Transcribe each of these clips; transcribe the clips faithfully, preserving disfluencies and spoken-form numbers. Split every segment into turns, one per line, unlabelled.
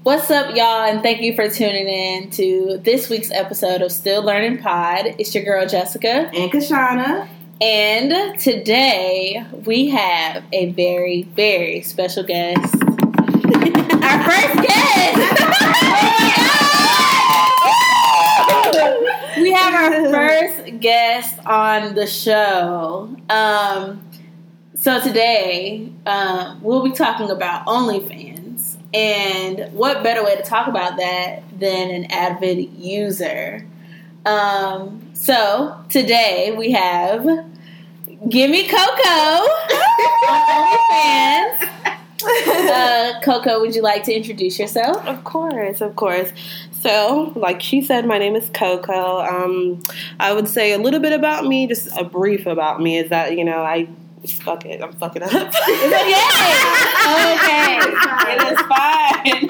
What's up, y'all, and thank you for tuning in to this week's episode of Still Learning Pod. It's your girl, Jessica.
And Kashana.
And today, we have a very, very special guest. Our first guest! We have our first guest on the show. Um, so today, um, we'll be talking about OnlyFans. And what better way to talk about that than an avid user? Um, so today we have Gimme Coco on OnlyFans. Uh, Coco, would you like to introduce yourself?
Of course, of course. So, like she said, my name is Coco. Um, I would say a little bit about me, just a brief about me, is that, you know, I fuck it. I'm fucking up.
It's okay. Okay.
It is fine.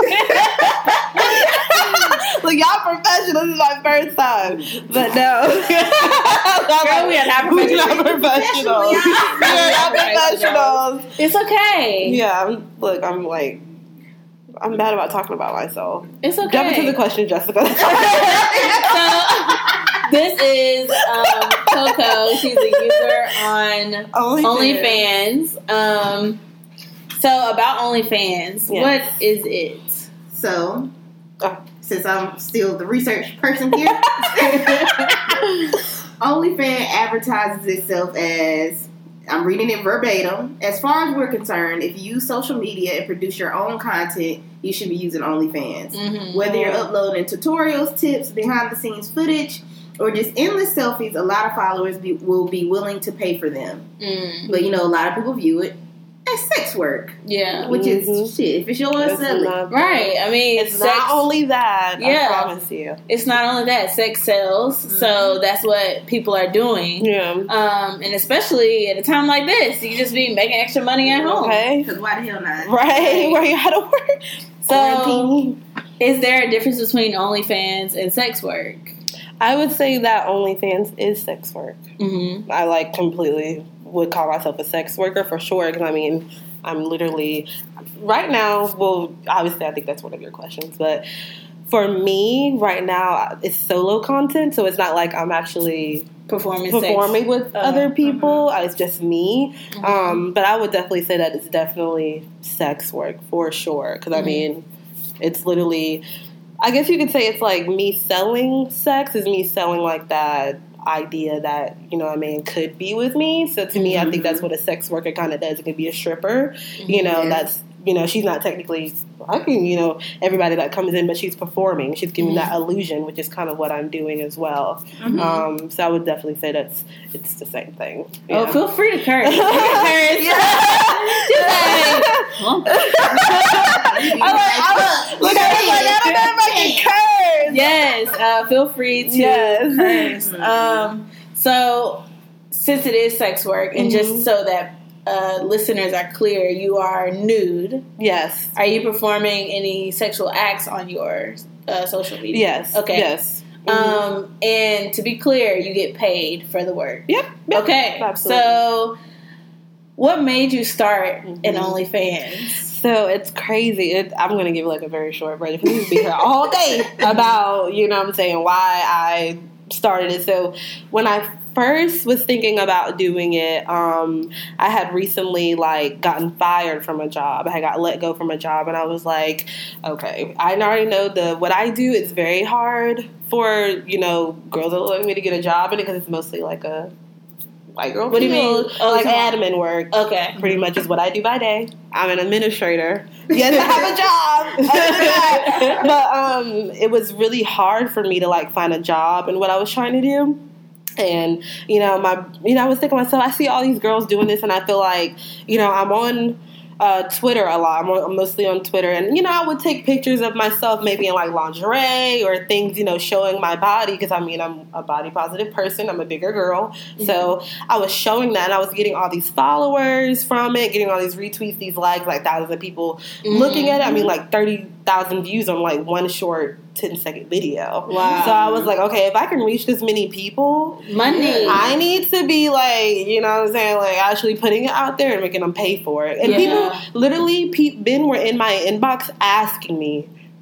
Look, y'all professional. This is my first time. But no.
Girl, we are not
We're
professionals.
not professionals. We're not professionals.
It's okay.
Yeah, I'm, look, I'm like, I'm bad about talking about myself.
It's okay.
Jump into the question, Jessica.
So, this is um, Coco. She's a user on OnlyFans. OnlyFans. Um, so, about OnlyFans,
yes.
What is it?
So,
oh.
since I'm still the research person here, OnlyFans advertises itself as, I'm reading it verbatim, as far as we're concerned, if you use social media and produce your own content, you should be using OnlyFans. Mm-hmm. Whether you're uploading tutorials, tips, behind-the-scenes footage, or just endless selfies, a lot of followers be, will be willing to pay for them. Mm. But, you know, a lot of people view it as sex work.
Yeah.
Which
mm-hmm.
is shit. If it's yours, sell it.
Right. I mean,
it's
sex,
not only that.
Yeah.
I promise you.
It's not only that. Sex sells. Mm-hmm. So that's what people are doing.
Yeah.
Um, and especially at a time like this, you just be making extra money at home.
Okay. Because why the hell not?
Right. Where you had to work.
So, quarantine. Is there a difference between OnlyFans and sex work?
I would say that OnlyFans is sex work. Mm-hmm. I like completely would call myself a sex worker for sure. Because I mean, I'm literally right now. Well, obviously, I think that's one of your questions, but for me, right now, it's solo content, so it's not like I'm actually
performing
performing
sex.
with uh, other people. Uh-huh. It's just me. Mm-hmm. Um, but I would definitely say that it's definitely sex work for sure. Because mm-hmm. I mean, it's literally. I guess you could say it's like me selling sex is me selling like that idea that, you know, a man could be with me. So to me, mm-hmm. I think that's what a sex worker kind of does. It could be a stripper, mm-hmm. you know, yeah. that's, you know, she's not technically fucking, you know, everybody that comes in, but she's performing. She's giving mm-hmm. that illusion, which is kind of what I'm doing as well. Mm-hmm. Um, so I would definitely say that's, it's the same thing.
Oh, know? Feel free to curse. You can curse.
Look at me. I curse.
Yes, uh, feel free to
yes.
curse. Um, so, since it is sex work, and mm-hmm. just so that Uh, listeners are clear, you are nude.
Yes.
Are you performing any sexual acts on your uh, social media?
Yes.
Okay.
Yes.
Mm-hmm. Um, and to be clear, you get paid for the work.
Yep. yep.
Okay.
Absolutely.
So, what made you start mm-hmm. in OnlyFans?
So it's crazy. It, I'm going to give like a very short version because we could be here all day about, you know what I'm saying, why I started it. So when I first was thinking about doing it, um, I had recently like gotten fired from a job. I got let go from a job, and I was like, okay, I already know the what I do is very hard for, you know, girls that look like me to get a job in it because it's mostly like a white girl.
What do you mean?
Oh, like admin work.
Okay.
Pretty much is what I do by day. I'm an administrator. Yes, I have a job. But um, it was really hard for me to like find a job in what I was trying to do. And, you know, my, you know, I was thinking to myself, I see all these girls doing this, and I feel like, you know, I'm on uh, Twitter a lot. I'm, on, I'm mostly on Twitter. And, you know, I would take pictures of myself maybe in, like, lingerie or things, you know, showing my body. Because, I mean, I'm a body-positive person. I'm a bigger girl. Mm-hmm. So I was showing that, and I was getting all these followers from it, getting all these retweets, these likes, like thousands of people mm-hmm. looking at it. I mean, like, thirty thousand views on, like, one short ten-second video.
Wow.
So I was like, okay, if I can reach this many people,
money.
I need to be, like, you know what I'm saying, like, actually putting it out there and making them pay for it. And yeah. people, literally, pe- Ben were in my inbox asking me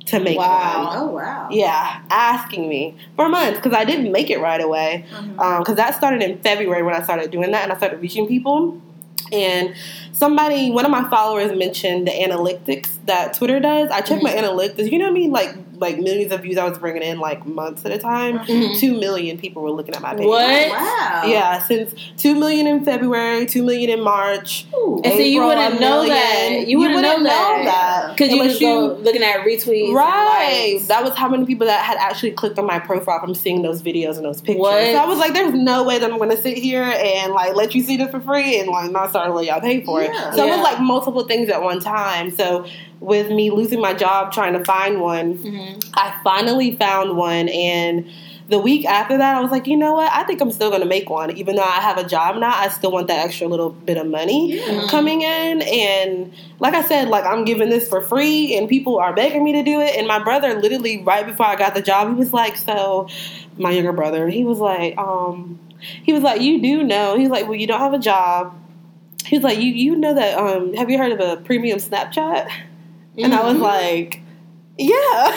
to make
wow.
one.
Oh, wow.
Yeah, asking me for months because I didn't make it right away. Because mm-hmm. um, that started in February when I started doing that and I started reaching people. And somebody, one of my followers mentioned the analytics that Twitter does. I checked mm-hmm. my analytics. You know what I mean? Like, like millions of views I was bringing in like months at a time. Mm-hmm. Two million people were looking at my page.
What?
Wow.
Yeah, since two million in February, two million in March.
Ooh. And so you wouldn't know that. You,
you
wouldn't,
wouldn't
know
know
that because you was go looking at retweets.
Right. That was how many people that had actually clicked on my profile from seeing those videos and those pictures.
What?
So I was like, "There's no way that I'm going to sit here and like let you see this for free and like not start to let y'all pay for it."
Yeah.
So
yeah.
it was like multiple things at one time. So with me losing my job trying to find one, mm-hmm. I finally found one. And the week after that, I was like, you know what? I think I'm still going to make one. Even though I have a job now, I still want that extra little bit of money yeah. coming in. And like I said, like I'm giving this for free and people are begging me to do it. And my brother, literally right before I got the job, he was like, so my younger brother, he was like, um, he was like, you do know. He's like, well, you don't have a job. He was like, you you know that, um, have you heard of a premium Snapchat? And mm-hmm. I was like, yeah.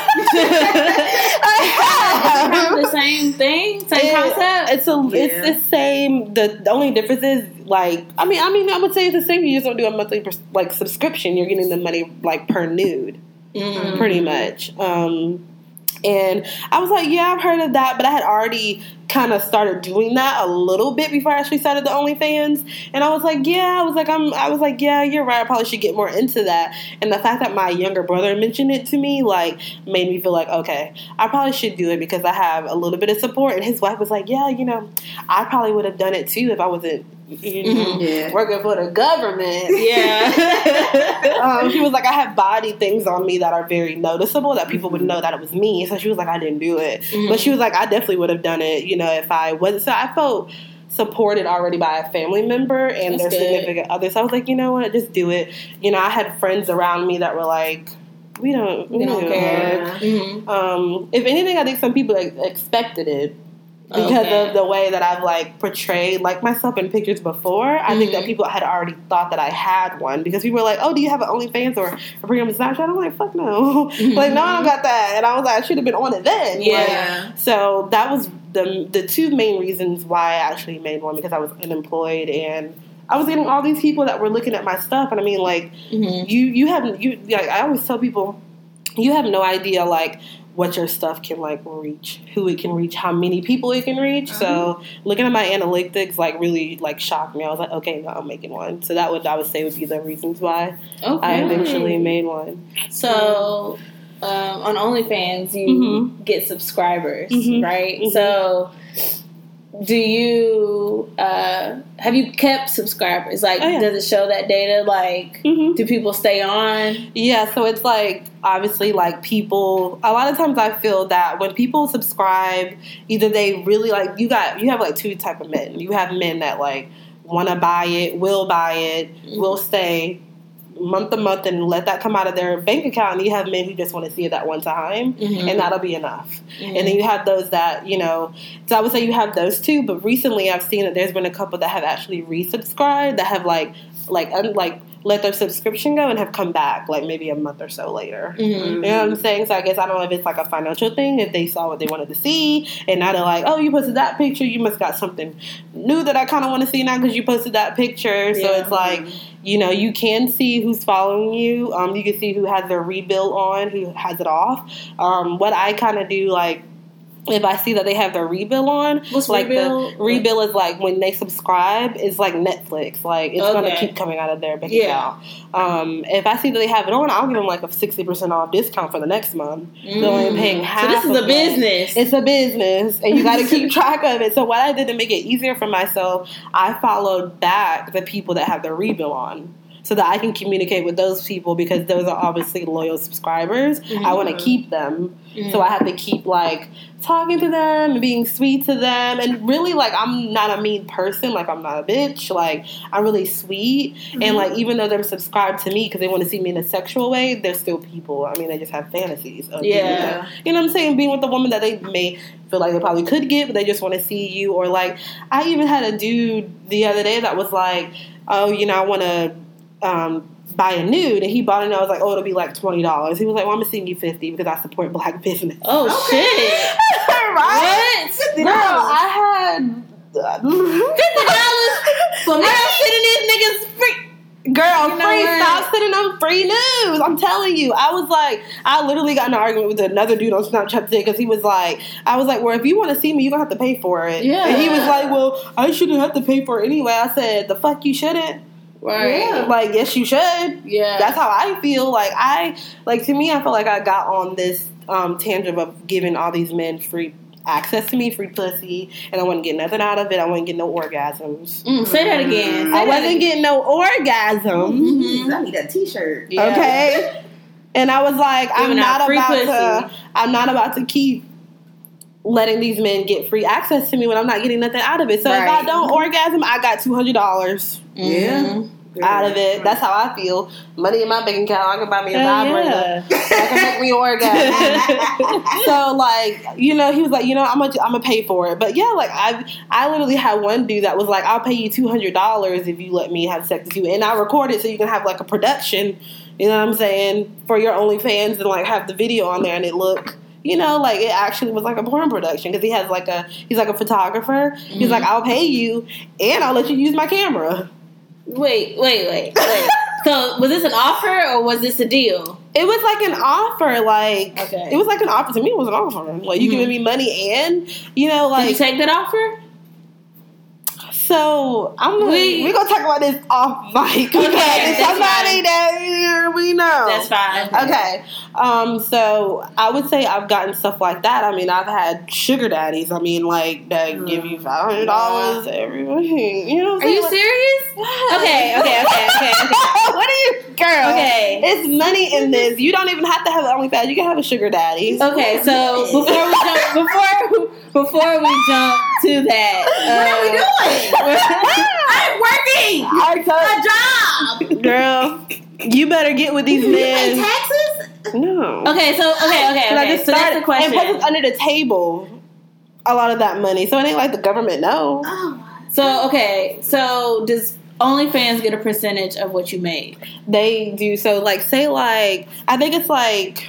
I have.
It's kind of the same thing, same
it,
concept.
It's a,
yeah.
it's the same. The, the only difference is like, I mean, I mean, I would say it's the same. You just don't do a monthly like subscription. You're getting the money like per nude, mm-hmm. pretty much. Um, and I was like, yeah, I've heard of that, but I had already kind of started doing that a little bit before I actually started the OnlyFans. And I was like, yeah, I was like, I'm, I was like, yeah, you're right. I probably should get more into that. And the fact that my younger brother mentioned it to me, like, made me feel like, okay, I probably should do it because I have a little bit of support. And his wife was like, yeah, you know, I probably would have done it too if I wasn't, you know, mm-hmm. yeah. working for the government.
Yeah.
um, she was like, I have body things on me that are very noticeable that people would know that it was me. So she was like, I didn't do it. Mm-hmm. But she was like, I definitely would have done it, you know, if I wasn't. So I felt supported already by a family member and
That's
their
good.
significant other. So I was like, you know what, just do it. You know, I had friends around me that were like, we don't, we,
we don't,
don't
care.
Mm-hmm. Um, if anything, I think some people like, expected it. Because
okay.
of the way that I've, like, portrayed, like, myself in pictures before, I mm-hmm. think that people had already thought that I had one. Because people were like, oh, do you have an OnlyFans or a premium Snapchat? I'm like, fuck no. Mm-hmm. Like, no, I don't got that. And I was like, I should have been on it then.
Yeah.
Like, so that was the the two main reasons why I actually made one. Because I was unemployed and I was getting all these people that were looking at my stuff. And I mean, like, mm-hmm. you, you have, you, like, I always tell people, you have no idea, like, what your stuff can, like, reach, who it can reach, how many people it can reach. Mm-hmm. So looking at my analytics, like, really, like, shocked me. I was like, okay, no, I'm making one. So that would, I would say, would be the reasons why okay. I eventually made one.
So um, on OnlyFans, you mm-hmm. get subscribers,
mm-hmm.
right?
Mm-hmm.
So do you, uh, have you kept subscribers? Like, oh, yeah. does it show that data? Like, mm-hmm. do people stay on?
Yeah, so it's like, obviously, like, people, a lot of times I feel that when people subscribe, either they really, like, you got, you have, like, two type of men. You have men that, like, want to buy it, will buy it, mm-hmm. will stay month to month and let that come out of their bank account, and you have men who just want to see it that one time, mm-hmm. and that'll be enough. Mm-hmm. And then you have those that, you know, so I would say you have those two, but recently I've seen that there's been a couple that have actually resubscribed, that have, like, like, un- like, let their subscription go and have come back, like, maybe a month or so later. Mm-hmm. You know what I'm saying? So I guess I don't know if it's, like, a financial thing, if they saw what they wanted to see, and now they're like, oh, you posted that picture, you must got something new that I kind of want to see now because you posted that picture. So yeah. it's like, you know, you can see who's following you. Um, you can see who has their rebill on, who has it off. Um, what I kind of do, like, if I see that they have their rebill on,
what's
like
rebill?
The rebill is like when they subscribe, it's like Netflix. Like, it's okay. going to keep coming out of their bank
yeah.
account. Um, if I see that they have it on, I'll give them like a sixty percent off discount for the next month. Mm. So I'm paying half.
So this is a business.
It's a business, and you got to keep track of it. So what I did to make it easier for myself, I followed back the people that have their rebill on, so that I can communicate with those people, because those are obviously loyal subscribers. Mm-hmm. I want to keep them. Mm-hmm. So I have to keep, like, talking to them and being sweet to them. And really, like, I'm not a mean person. Like, I'm not a bitch. Like, I'm really sweet. Mm-hmm. And, like, even though they're subscribed to me because they want to see me in a sexual way, they're still people. I mean, they just have fantasies of
yeah.
being with them. You know what I'm saying? Being with a woman that they may feel like they probably could get, but they just want to see you. Or, like, I even had a dude the other day that was like, oh, you know, I want to... Um, buy a nude, and he bought it, and I was like, oh, it'll be like twenty dollars. He was like, well, I'm gonna send you fifty because I support black business.
Oh, okay. Shit.
Right?
What?
Girl, I had
fifty dollars for me sending these niggas free.
Girl,
you know
free,
what?
stop sending them free news. I'm telling you. I was like, I literally got in an argument with another dude on Snapchat today because he was like, I was like, well, if you want to see me, you're going to have to pay for it.
Yeah.
And he was like, well, I shouldn't have to pay for it anyway. I said, the fuck you shouldn't.
Right.
Yeah. Like, yes, you should.
Yeah.
That's how I feel. Like, I, like, to me, I feel like I got on this um, tangent of giving all these men free access to me, free pussy, and I wasn't getting nothing out of it. I wasn't getting no orgasms.
Mm, say that again. Say
I
that
wasn't
again.
getting no orgasms.
Mm-hmm. I need a t-shirt.
Yeah.
Okay. And I was like,
Giving
I'm not
out free
about
pussy.
to I'm not about to keep letting these men get free access to me when I'm not getting nothing out of it. So if I
Right.
don't orgasm, I got two hundred dollars
Yeah.
out of it. That's how I feel. Money in my bank account. I can buy me a
Hell
vibrator.
yeah.
I can make me orgasm. So like, you know, he was like, you know, I'm gonna I'm gonna pay for it. But yeah, like I I literally had one dude that was like, I'll pay you two hundred dollars if you let me have sex with you, and I record it so you can have like a production. You know what I'm saying, for your OnlyFans, and like have the video on there and it look. You know, like it actually was like a porn production because he has like a he's like a photographer.
Mm-hmm.
He's like, I'll pay you and I'll let you use my camera.
Wait, wait, wait, wait. So, was this an offer or was this a deal?
It was like an offer, like
Okay.
it was like an offer to me. It was an offer, like you
Mhm.
giving me money and you know, like
Did you take that offer?
so. I'm gonna,
We-
we gonna talk about this off mic.
Okay,
Okay,
that's
somebody
fine.
that we know.
That's fine.
Okay, um, so I would say I've gotten stuff like that. I mean, I've had sugar daddies. I mean, like that give you five hundred dollars every week. You know what I'm
Are you
saying?
serious? Okay, okay, okay, okay, okay.
What are you, girl?
Okay.
It's money in this. You don't even have to have an OnlyFans. You can have a sugar daddy.
Okay, so before we jump, before before we jump to that,
What are we doing? I'm working
I
a
told
job.
girl, you better get with these
You pay
men.
taxes?
No.
Okay, so okay, okay,
And I
okay.
just
So that's
started,
the question.
and plus it's under the table. A lot of that money, so it ain't like the government know.
Oh my.
So okay, so does OnlyFans get a percentage of what you made?
They do so. Like say like I think it's like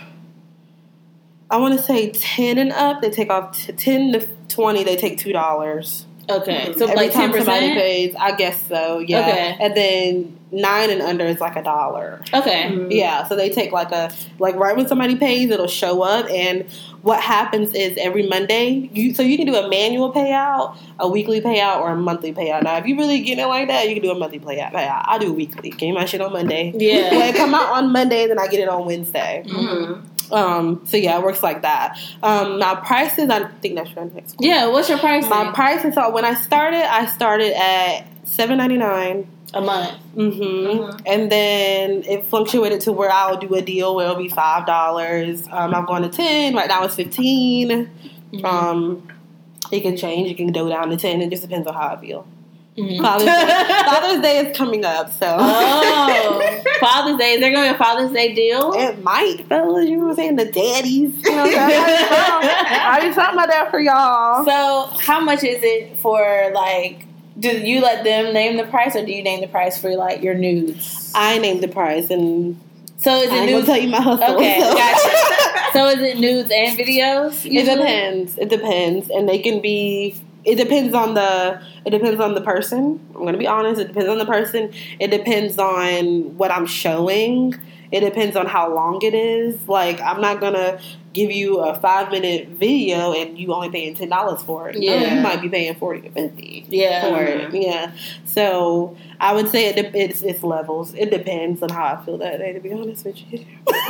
I want to say ten and up. They take off t- ten to twenty. They take two dollars.
Okay, so
Every
like ten
time somebody
percent.
pays, I guess so. Yeah.
Okay.
And then nine and under is like a dollar.
Okay,
Mhm.
Yeah, so they take like a like right when somebody pays, it'll show up, and what happens is every Monday, you so you can do a manual payout, a weekly payout, or a monthly payout. Now, if you really getting it like that, you can do a monthly payout. payout. I do a weekly. Give me my shit on Monday.
Yeah.
When it come out on Monday, then I get it on Wednesday.
Mhm.
Um, so yeah, it works like that. Um, now prices, I think that's your next question.
yeah. What's your price?
My prices. So when I started, I started at seven ninety nine.
a month.
Mm-hmm.
Mhm.
And then it fluctuated to where I'll do a deal where it'll be five dollars. Um, I've gone to ten. Right now it's fifteen.
Mhm.
Um, it can change. It can go down to ten. It just depends on how I feel.
Mhm.
Father's Day, Father's Day is coming up, so
Oh, Father's Day. Is there gonna be a Father's Day deal?
it might, fellas. You know what I'm saying? The daddies. You know what I'm saying? I do something like that for y'all.
So, how much is it for like? Do you let them name the price, or do you name the price for like your nudes?
I named the price, and
So is
I
it
ain't gonna
nudes?
tell you my hustle.
Okay,
so.
gotcha. So is it nudes and videos?
It
usually?
depends. It depends, and they can be. It depends on the. It depends on the person. I'm gonna be honest. It depends on the person. It depends on what I'm showing. It depends on how long it is. Like I'm not gonna give you a five minute video and you only paying ten dollars for it. No,
Yeah.
you might be paying forty to fifty.
Yeah.
For it. Yeah. So I would say it, de- it's it's levels. It depends on how I feel that day. To be honest with you.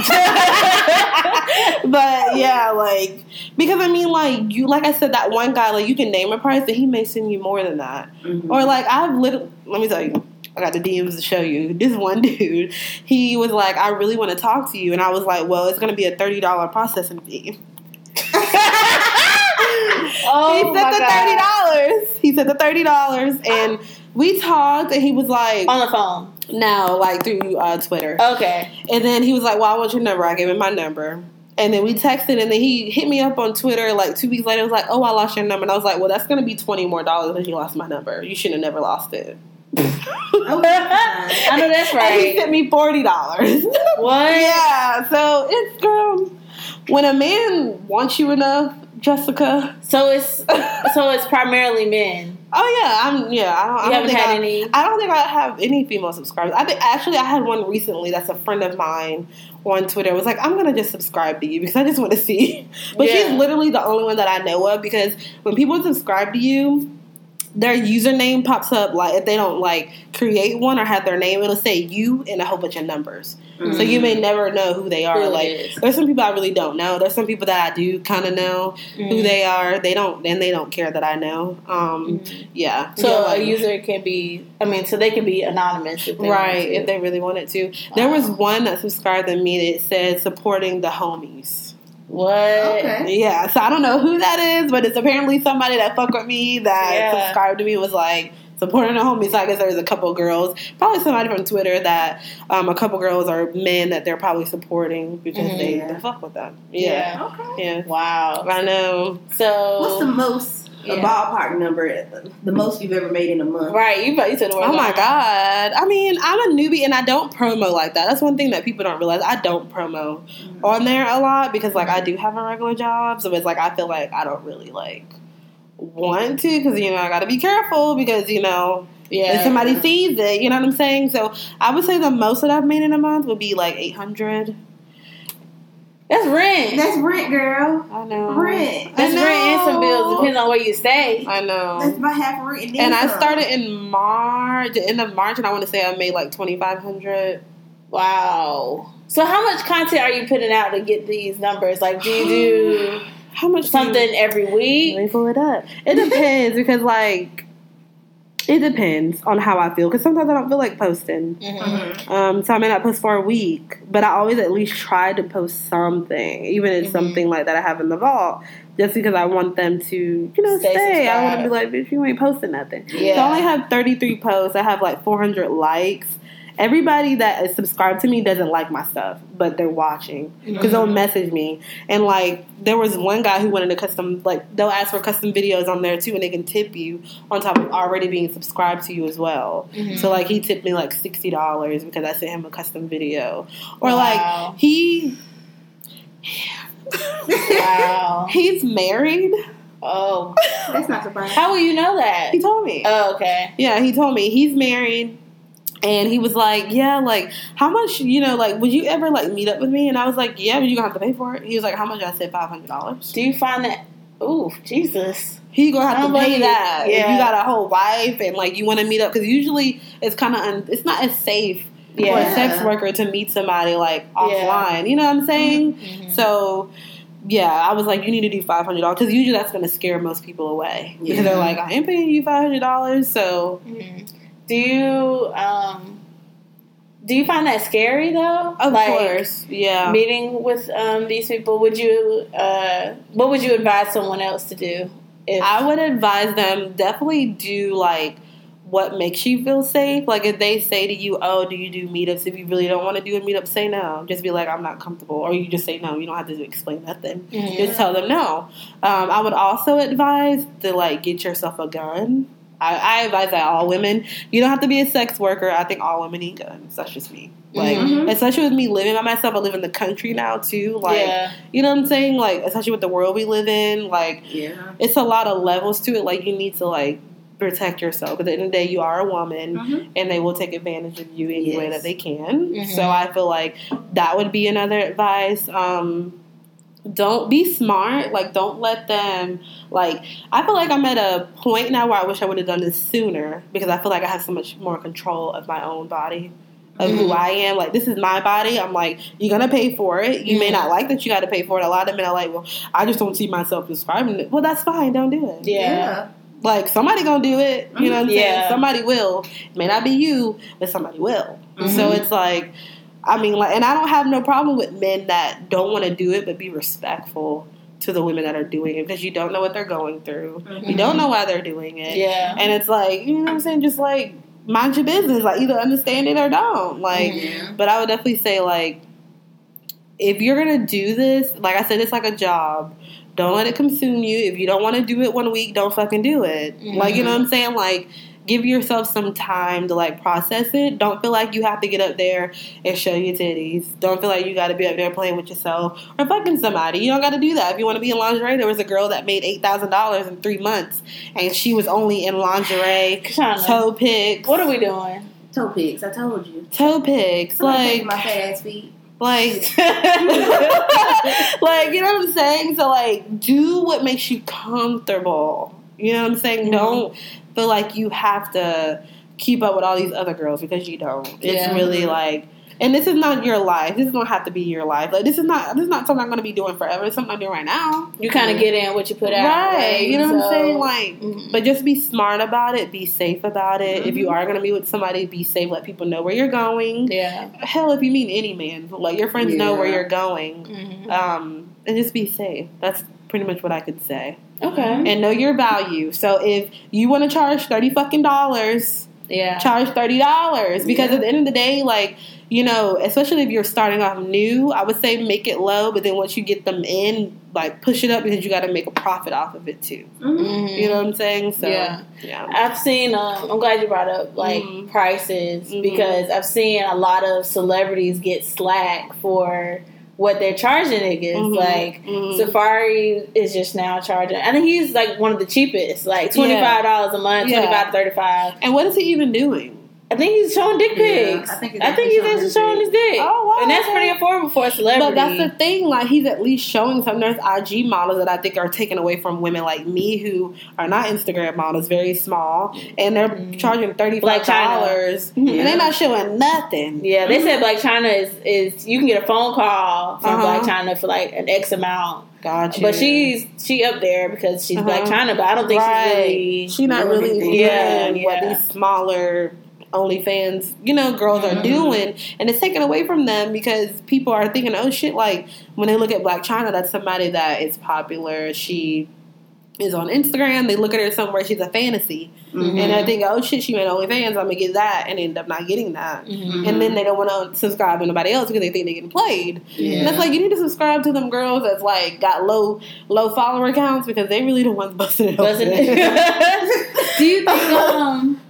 But yeah, like because I mean, like you, like I said, that one guy, like you can name a price, and he may send you more than that.
Mhm.
Or like I've literally, let me tell you, I got the D Ms to show you. This one dude, he was like, "I really want to talk to you," and I was like, "Well, it's going to be a thirty dollar processing fee."
Oh
he
my
said the
God.
thirty dollars. He said the thirty dollars, and we talked, and he was like,
On the phone.
"No, like through uh, Twitter."
Okay.
And then he was like, "Well, I want your number." I gave him my number. And then we texted, and then he hit me up on Twitter like two weeks later. He was like, "Oh, I lost your number." And I was like, "Well, that's going to be twenty more dollars because you lost my number. You shouldn't have never lost it."
Oh,
I know that's right.
And he sent me forty dollars.
What?
Yeah, so it's, girl, when a man wants you enough, Jessica.
So it's so it's primarily men.
Oh yeah, I'm yeah. I don't.
You
I don't
haven't
think
had
I,
any.
I don't think I have any female subscribers. I think actually I had one recently. That's a friend of mine on Twitter. It was like, I'm gonna just subscribe to you because I just want to see. But
Yeah.
she's literally the only one that I know of, because when people subscribe to you, their username pops up. Like if they don't like create one or have their name, it'll say you and a whole bunch of numbers.
Mm-hmm.
So you may never know who they are.
Who it
like
is.
there's some people I really don't know. There's some people that I do kind of know
Mm-hmm.
who they are. They don't, and they don't care that I know. Um,
Mhm.
yeah.
So
yeah,
a
like-
user can be, I mean, so they can be anonymous if they
right,
want to.
if they really wanted to. There was
Wow.
one that subscribed to me that said supporting the homies.
What?
Okay.
Yeah, so I don't know who that is, but it's apparently somebody that fuck with me that
Yeah.
subscribed to me, was like supporting the homies. So I guess there was a couple girls, probably somebody from Twitter that um, a couple girls or men that they're probably supporting because
Mhm.
they,
Yeah.
they fuck with them. Yeah,
Okay.
yeah.
Wow.
I know.
So
What's the most
Yeah.
a ballpark number? The most you've ever made in a month?
right? You you said the word.
Oh my
wrong.
god! I mean, I'm a newbie and I don't promo like that. That's one thing that people don't realize. I don't promo on there a lot because, like, I do have a regular job, so it's like I feel like I don't really like want to, because you know I got to be careful because you know
Yeah.
if somebody sees it, you know what I'm saying. So I would say the most that I've made in a month would be like eight hundred.
That's rent.
That's rent, girl.
I know.
Rent.
That's
I know.
rent and some bills. Depends on where you stay.
I know.
That's about half rent. And,
And I
some.
started in March, the end of March, and I want to say I made like twenty-five hundred.
Wow. So how much content are you putting out to get these numbers? Like, do you do
How much? do you-
something every
Let me
week?
pull it up. It depends because, like, it depends on how I feel. Because sometimes I don't feel like posting.
Mm-hmm.
Mhm.
Um, so I may not post for a week, but I always at least try to post something, even if it's
Mhm.
something like that I have in the vault, just because I want them to, you know,
Stay
stay. I don't want to be
subscribed.
like, bitch, you ain't posting nothing.
Yeah.
So I only have thirty-three posts. I have like four hundred likes. Everybody that is subscribed to me doesn't like my stuff, but they're watching because they'll message me. And like, there was one guy who wanted a custom, like, they'll ask for custom videos on there too, and they can tip you on top of already being subscribed to you as well.
Mhm.
So like, he tipped me like sixty dollars because I sent him a custom video. Or
Wow.
like, he,
Wow.
he's married.
Oh.
That's not surprising.
How will you know that?
He told me.
Oh, okay.
Yeah, he told me he's married. And he was like, yeah, like, how much, you know, like, would you ever, like, meet up with me? And I was like, yeah, but you're going to have to pay for it. He was like, how much? I said five hundred dollars.
Do you find that? Ooh, Jesus.
He's going to
I
have
don't
to pay
believe it.
that. If
Yeah.
you got a whole wife and, like, you want to meet up. Because usually it's kind of, un- it's not as safe for a
Yeah.
sex worker to meet somebody, like,
Yeah.
offline. You know what I'm saying?
Mhm.
So, yeah, I was like, you need to do five hundred dollars. Because usually that's going to scare most people away. Because
Yeah.
they're like, I ain't paying you five hundred dollars. So,
Mhm. Do you, um, do you find that scary though?
of
Like,
course, yeah.
meeting with um, these people, would you? Uh, what would you advise someone else to do? If
I would advise them definitely do like what makes you feel safe. Like if they say to you, "Oh, do you do meetups?" If you really don't want to do a meetup, say no. Just be like, "I'm not comfortable," or you just say no. You don't have to explain nothing.
Mhm.
Just tell them no. Um, I would also advise to like get yourself a gun. I, I advise that all women. You don't have to be a sex worker. I think all women need guns. That's just me. Like,
Mhm.
especially with me living by myself, I live in the country now too. Like,
yeah,
you know what I'm saying? Like, especially with the world we live in, like,
Yeah.
it's a lot of levels to it. Like, you need to like protect yourself. At the end of the day, you are a woman,
Mhm.
and they will take advantage of you any way
Yes.
that they can.
Mhm.
So I feel like that would be another advice. Um, don't be smart. Like, don't let them. Like, I feel like I'm at a point now where I wish I would have done this sooner because I feel like I have so much more control of my own body. Of who
Mhm.
I am. Like, this is my body. I'm like, you're going to pay for it. You may
Mhm.
not like that you got to pay for it. A lot of men are like, well, I just don't see myself describing it. Well, that's fine. Don't do it.
yeah,
Like, somebody going to do it. You know what I'm saying?
Yeah.
Somebody will. It may not be you, but somebody will.
Mhm.
So it's like, I mean, like, and I don't have no problem with men that don't want to do it, but be respectful to the women that are doing it because you don't know what they're going through. You don't know why they're doing it.
yeah.
And it's like, you know what I'm saying? Just like, mind your business. Like, either understand it or don't. Like,
Yeah.
but I would definitely say, like, if you're going to do this, like I said, it's like a job. Don't let it consume you. If you don't want to do it one week, don't fucking do it.
Mhm.
Like, you know what I'm saying? Like, give yourself some time to like process it. Don't feel like you have to get up there and show your titties. Don't feel like you got to be up there playing with yourself or fucking somebody. You don't got to do that. If you want to be in lingerie, there was a girl that made eight thousand dollars in three months, and she was only in lingerie,
Kashana,
toe pics.
What are we doing?
Toe pics. I told you.
Toe pics,
I'm
like
my fat ass feet.
Like, like, you know what I'm saying? So, like, do what makes you comfortable. You know what I'm saying? Mm-hmm. Don't feel like you have to keep up with all these other girls because you don't. It's
yeah.
really like, and this is not your life. This don't have to be your life. Like, this is not, this is not something I'm going to be doing forever. It's something I'm doing right now.
You kind of get in what you put out.
Right.
right?
You know
so,
what I'm saying? Like,
mm-hmm.
but just be smart about it. Be safe about it. Mm-hmm. If you are going to be with somebody, be safe. Let people know where you're going.
Yeah.
Hell, if you meet any man, like, your friends yeah. know where you're going.
Mm-hmm.
Um, and just be safe. That's pretty much what I could say.
Okay.
And know your value. So if you want to charge thirty fucking dollars,
yeah,
charge thirty dollars. Because yeah. at the end of the day, like, you know, especially if you're starting off new, I would say make it low, but then once you get them in, like, push it up because you got to make a profit off of it too.
Mm-hmm.
You know what I'm saying? So,
yeah.
yeah.
I've seen, um, I'm glad you brought up, like, mm-hmm. prices, mm-hmm. because I've seen a lot of celebrities get slack for what they're charging niggas. Mm-hmm. Like, mm-hmm. Safari is just now charging, I think he's, like, one of the cheapest, like, twenty-five dollars yeah. a month, twenty-five dollars to thirty-five dollars.
And what is he even doing?
I think he's showing dick pics.
Yeah, I think,
I think he's actually showing his dick.
Oh, wow.
And that's pretty affordable for a celebrity.
But that's the thing. Like, he's at least showing some. There's I G models that I think are taken away from women like me who are not Instagram models, very small. And they're mm-hmm. charging thirty-five dollars. Mm-hmm. And they're not showing nothing.
Yeah, they said Blac Chyna is, is you can get a phone call from uh-huh. Blac Chyna for like an X amount.
Gotcha.
But she's she up there because she's uh-huh. Blac Chyna, but I don't think right. she's really...
She's not really doing
yeah, yeah.
what these smaller... OnlyFans, you know, girls are doing, and it's taken away from them because people are thinking, oh shit, like when they look at Blac Chyna, that's somebody that is popular. She is on Instagram. They look at her somewhere she's a fantasy, mm-hmm. and I think, oh shit, she made OnlyFans. I'm gonna get that, and end up not getting that, mm-hmm. and then they don't want to subscribe to nobody else because they think they're getting played. Yeah. And that's like you need to subscribe to them girls that's like got low low follower counts because they really the ones busting it. Busting it.
Do you think um?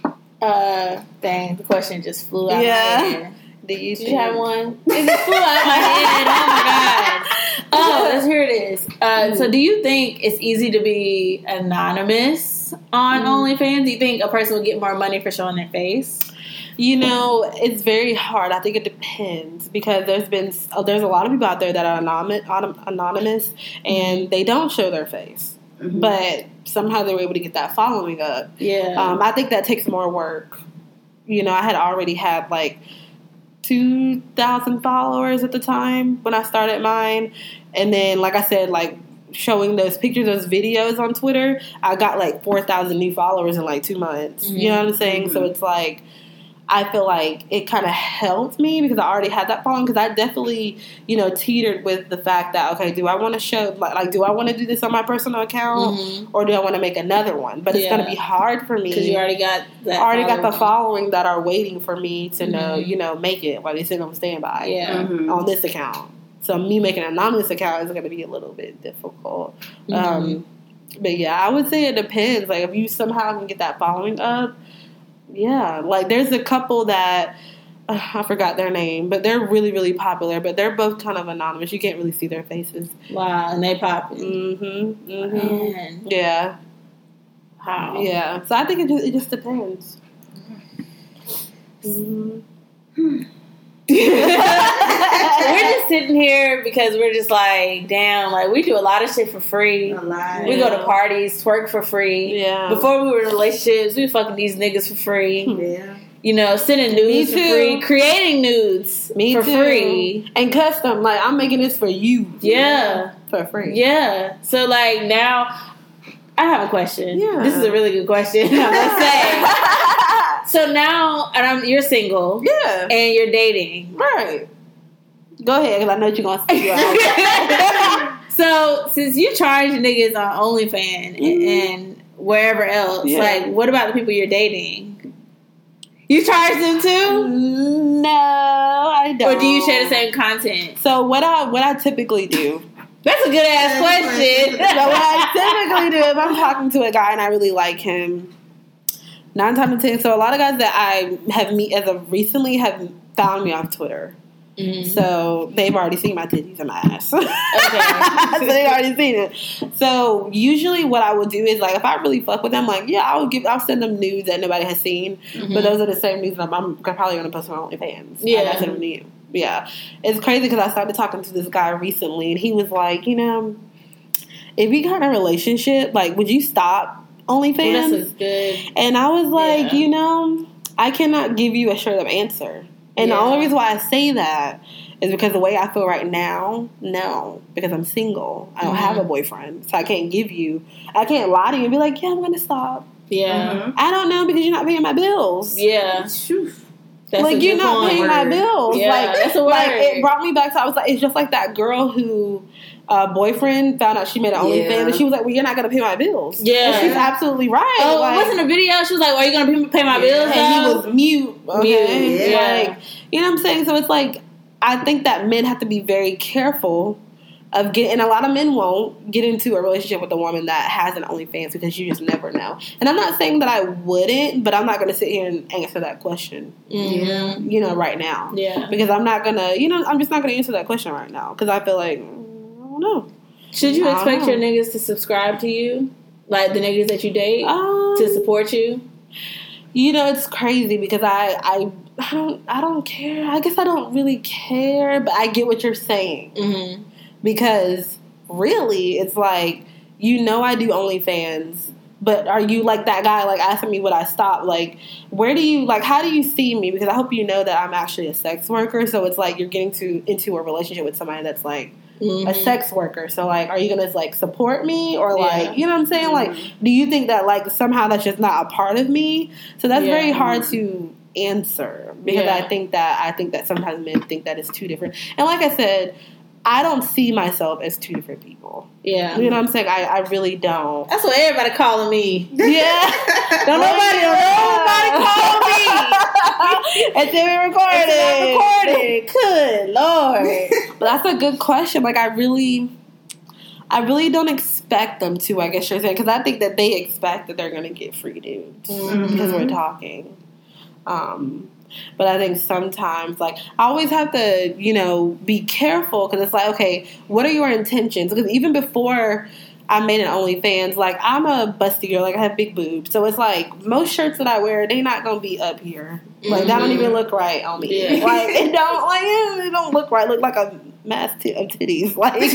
Uh, dang, the question just flew out yeah. my head.
Did you,
Did you have one? It just flew out my head. Oh my god. Oh, let's hear this. Uh, mm. So do you think it's easy to be anonymous on mm. OnlyFans? Do you think a person would get more money for showing their face?
You know, it's very hard. I think it depends because there's been there's a lot of people out there that are anonymous, anonymous and they don't show their face. Mm-hmm. But somehow they were able to get that following up.
Yeah.
Um, I think that takes more work. You know, I had already had like two thousand followers at the time when I started mine. And then, like I said, like showing those pictures, those videos on Twitter, I got like four thousand new followers in like two months. Mm-hmm. You know what I'm saying? Mm-hmm. So it's like, I feel like it kind of helped me because I already had that following because I definitely, you know, teetered with the fact that, okay, do I want to show, like, like, do I want to do this on my personal account mm-hmm. or do I want to make another one? But it's yeah. going to be hard for me.
Because you already got that
I already got the following that are waiting for me to mm-hmm. know, you know, make it while they sit on standby
yeah.
mm-hmm. on this account. So me making an anonymous account is going to be a little bit difficult. Mm-hmm. Um, but yeah, I would say it depends. Like if you somehow can get that following up, yeah, like there's a couple that uh, I forgot their name, but they're really, really popular. But they're both kind of anonymous. You can't really see their faces.
Wow, and they popular.
Mm-hmm. Mm-hmm.
Man.
Yeah.
Wow.
Yeah. So I think it just, it just depends. Mm-hmm.
We're just sitting here because we're just like, damn, like we do a lot of shit for free.
A lot.
We go to parties, twerk for free.
Yeah.
Before we were in relationships, we were fucking these niggas for free.
Yeah.
You know, sending nudes
Me
for
too.
free, creating nudes
Me
for
too.
free.
And custom, like I'm making this for you.
Yeah.
For free.
Yeah. So like now I have a question.
Yeah.
This is a really good question, I must say. So now, and I'm, you're single.
Yeah.
And you're dating.
Right. Go ahead, because I know you're going to speak out.
So, since you charge niggas on OnlyFans mm-hmm. and wherever else, yeah. like, what about the people you're dating? You charge them too?
No, I don't.
Or do you share the same content?
So, what I what I typically do...
That's a good-ass question.
So, what I typically do, if I'm talking to a guy and I really like him... Nine times out of ten. So a lot of guys that I have meet as of recently have found me off Twitter. Mm-hmm. So they've already seen my titties and my ass. Okay. So they've already seen it. So usually what I would do is like if I really fuck with them, like yeah, I would give I'll send them nudes that nobody has seen. Mm-hmm. But those are the same nudes I'm, I'm probably gonna post on my OnlyFans.
Yeah.
I send them to you. Yeah. It's crazy because I started talking to this guy recently and he was like, you know, if you got in a relationship, like would you stop OnlyFans?
Well, that's good.
And I was like,
yeah.
you know, I cannot give you a straight up answer. And yeah. the only reason why I say that is because the way I feel right now, no. Because I'm single. I don't mm-hmm. have a boyfriend. So I can't give you, I can't lie to you and be like, yeah, I'm going to stop.
Yeah.
Mm-hmm. I don't know because you're not paying my bills.
Yeah. That's
like, you're not paying
word.
my bills.
Yeah,
like,
that's a word.
Like, it brought me back to, I was like, it's just like that girl who, uh, boyfriend found out she made an OnlyFans yeah. and she was like, well, you're not going to pay my bills.
Yeah.
And she's absolutely right.
Oh,
like,
wasn't a video? She was like, are you going to pay my
yeah.
bills?
And he was mute. Okay?
Mute. Yeah.
Like, you know what I'm saying? So it's like, I think that men have to be very careful of getting, and a lot of men won't get into a relationship with a woman that has an OnlyFans because you just never know. And I'm not saying that I wouldn't, but I'm not going to sit here and answer that question,
mm-hmm.
you know, right now.
Yeah.
Because I'm not going to, you know, I'm just not going to answer that question right now because I feel like, I don't know.
Should you expect your niggas to subscribe to you? Like the niggas that you date
um,
to support you?
You know, it's crazy because I, I, I don't, I don't care. I guess I don't really care, but I get what you're saying.
Mm-hmm.
Because really, it's like, you know I do OnlyFans, but are you like that guy, like, asking me would I stop? Like, where do you, like, how do you see me? Because I hope you know that I'm actually a sex worker, so it's like you're getting to into a relationship with somebody that's, like, mm-hmm. a sex worker. So, like, are you going to, like, support me? Or, like, yeah. you know what I'm saying? Mm-hmm. Like, do you think that, like, somehow that's just not a part of me? So that's yeah. very hard to answer because yeah. I think that I think that sometimes men think that it's two different. And like I said, I don't see myself as two different people.
Yeah.
You know what I'm saying? I, I really don't.
That's what everybody calling me.
Yeah.
don't nobody, don't nobody call me.
It's even recorded.
It's recorded. Good Lord.
But that's a good question. Like, I really, I really don't expect them to, I guess you're saying. Because I think that they expect that they're going to get free dudes. Mm-hmm. Because we're talking. Um... But I think sometimes, like, I always have to, you know, be careful because it's like, okay, what are your intentions? Because even before I made an OnlyFans, like, I'm a busty girl, like, I have big boobs. So it's like, most shirts that I wear, they not going to be up here. Like, mm-hmm. that don't even look right on me. Yeah. Like, it don't, like, it don't look right. It look like a mass t- of titties. Like, like, it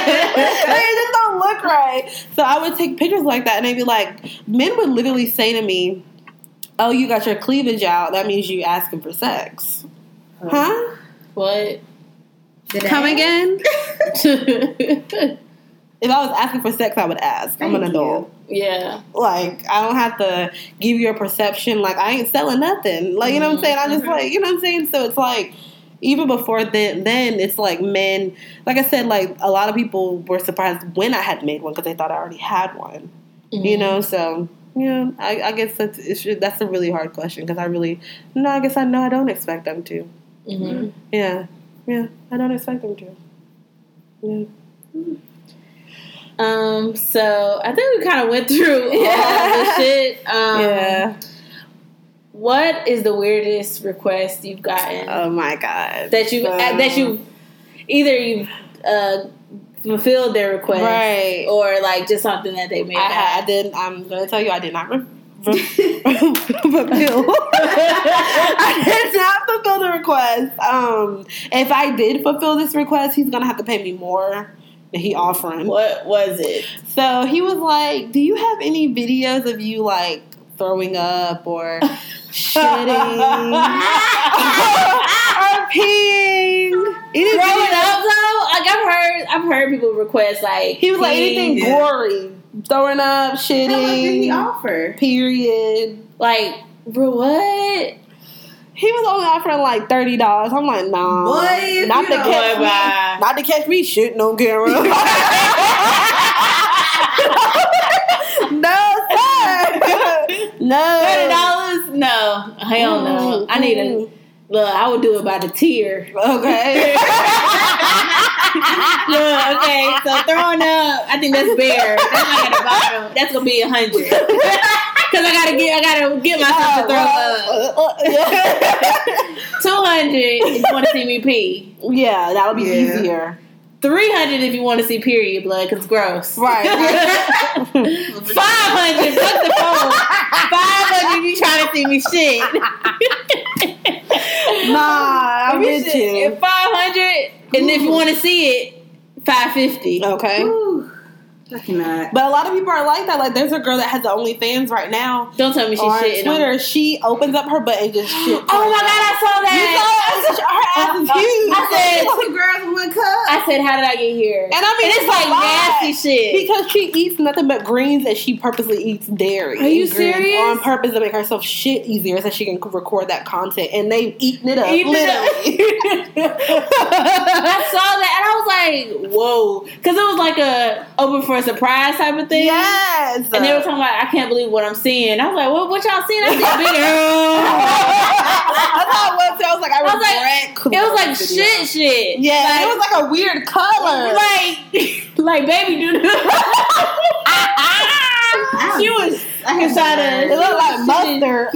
just don't look right. So I would take pictures like that and they'd be like, men would literally say to me, oh, you got your cleavage out. That means you asking for sex. Huh?
What?
Did Come again? If I was asking for sex, I would ask. Thank I'm an adult.
You. Yeah.
Like, I don't have to give you a perception. Like, I ain't selling nothing. Like, you know what I'm saying? I just, like, you know what I'm saying? So it's like, even before then, then it's like men, like I said, like, a lot of people were surprised when I had made one because they thought I already had one. Mm-hmm. You know, so... Yeah, I, I guess that's it's, that's a really hard question because I really no, I guess I know I don't expect them to. Mm-hmm. Yeah, yeah, I don't expect them to. Yeah.
Um. So I think we kind of went through all yeah. the shit. Um, yeah. What is the weirdest request you've gotten?
Oh my god!
That you um, that you either you've uh, fulfilled their request,
right?
Or like just something that they made.
I, had, I did. I'm gonna tell you, I did not re- re- fulfill. I did not fulfill the request. Um, if I did fulfill this request, he's gonna have to pay me more than he offering.
What was it?
So he was like, "Do you have any videos of you like throwing up or shitting or peeing?"
Throwing up though? Like I've heard, I've heard people request like
he was like anything yeah. gory, throwing up, shitting.
How much did he offer?
Period.
Like, bro, what?
He was only offering like thirty dollars. I'm like, nah,
boy,
not to catch me, not to catch me shitting on camera. No, sir. No,
thirty dollars? No, hell no. I need a. Look, I would do it by the tier.
Okay.
Look, okay, so throwing up, I think that's bare. That's not at the bottom. That's going to be a hundred. Because I gotta get, I gotta get myself to throw up. Two hundred if you want to see me pee.
Yeah, that'll be
Yeah.
easier.
Three hundred if you want to see period blood, because it's gross.
Right.
Five hundred. Fuck the phone. Five hundred. You trying to see me shit?
Nah, I'm with you.
Five hundred, and if you want to see it, five fifty.
Okay.
Ooh, I cannot.
But a lot of people are like that. Like, there's a girl that has the OnlyFans right now.
Don't tell me she's
on
shitting
Twitter.
on-
She opens up her butt and just shit.
Oh my god, I saw
You
that.
saw that? Her ass is huge.
I said,
Two girls in one cup.
I said, how did I get here?
And I mean,
it's
it's
like
a lot.
nasty shit.
Because she eats nothing but greens and she purposely eats dairy.
Are you
and greens
serious?
On purpose to make herself shit easier so she can record that content. And they've eaten it up.
Eating it up.
literally.
I saw that and I was like, whoa. Because it was like a open for a surprise type of thing.
Yes.
And they were talking about, I can't believe what I'm seeing. I was like, what, what y'all seeing? I see a big
That's how it was. I was like, I,
I was like,
regret
it was like
video.
shit shit.
Yeah,
like,
it was like a weird color.
Like, like baby doo doo. She was
I have
trying to.
It looked like mustard.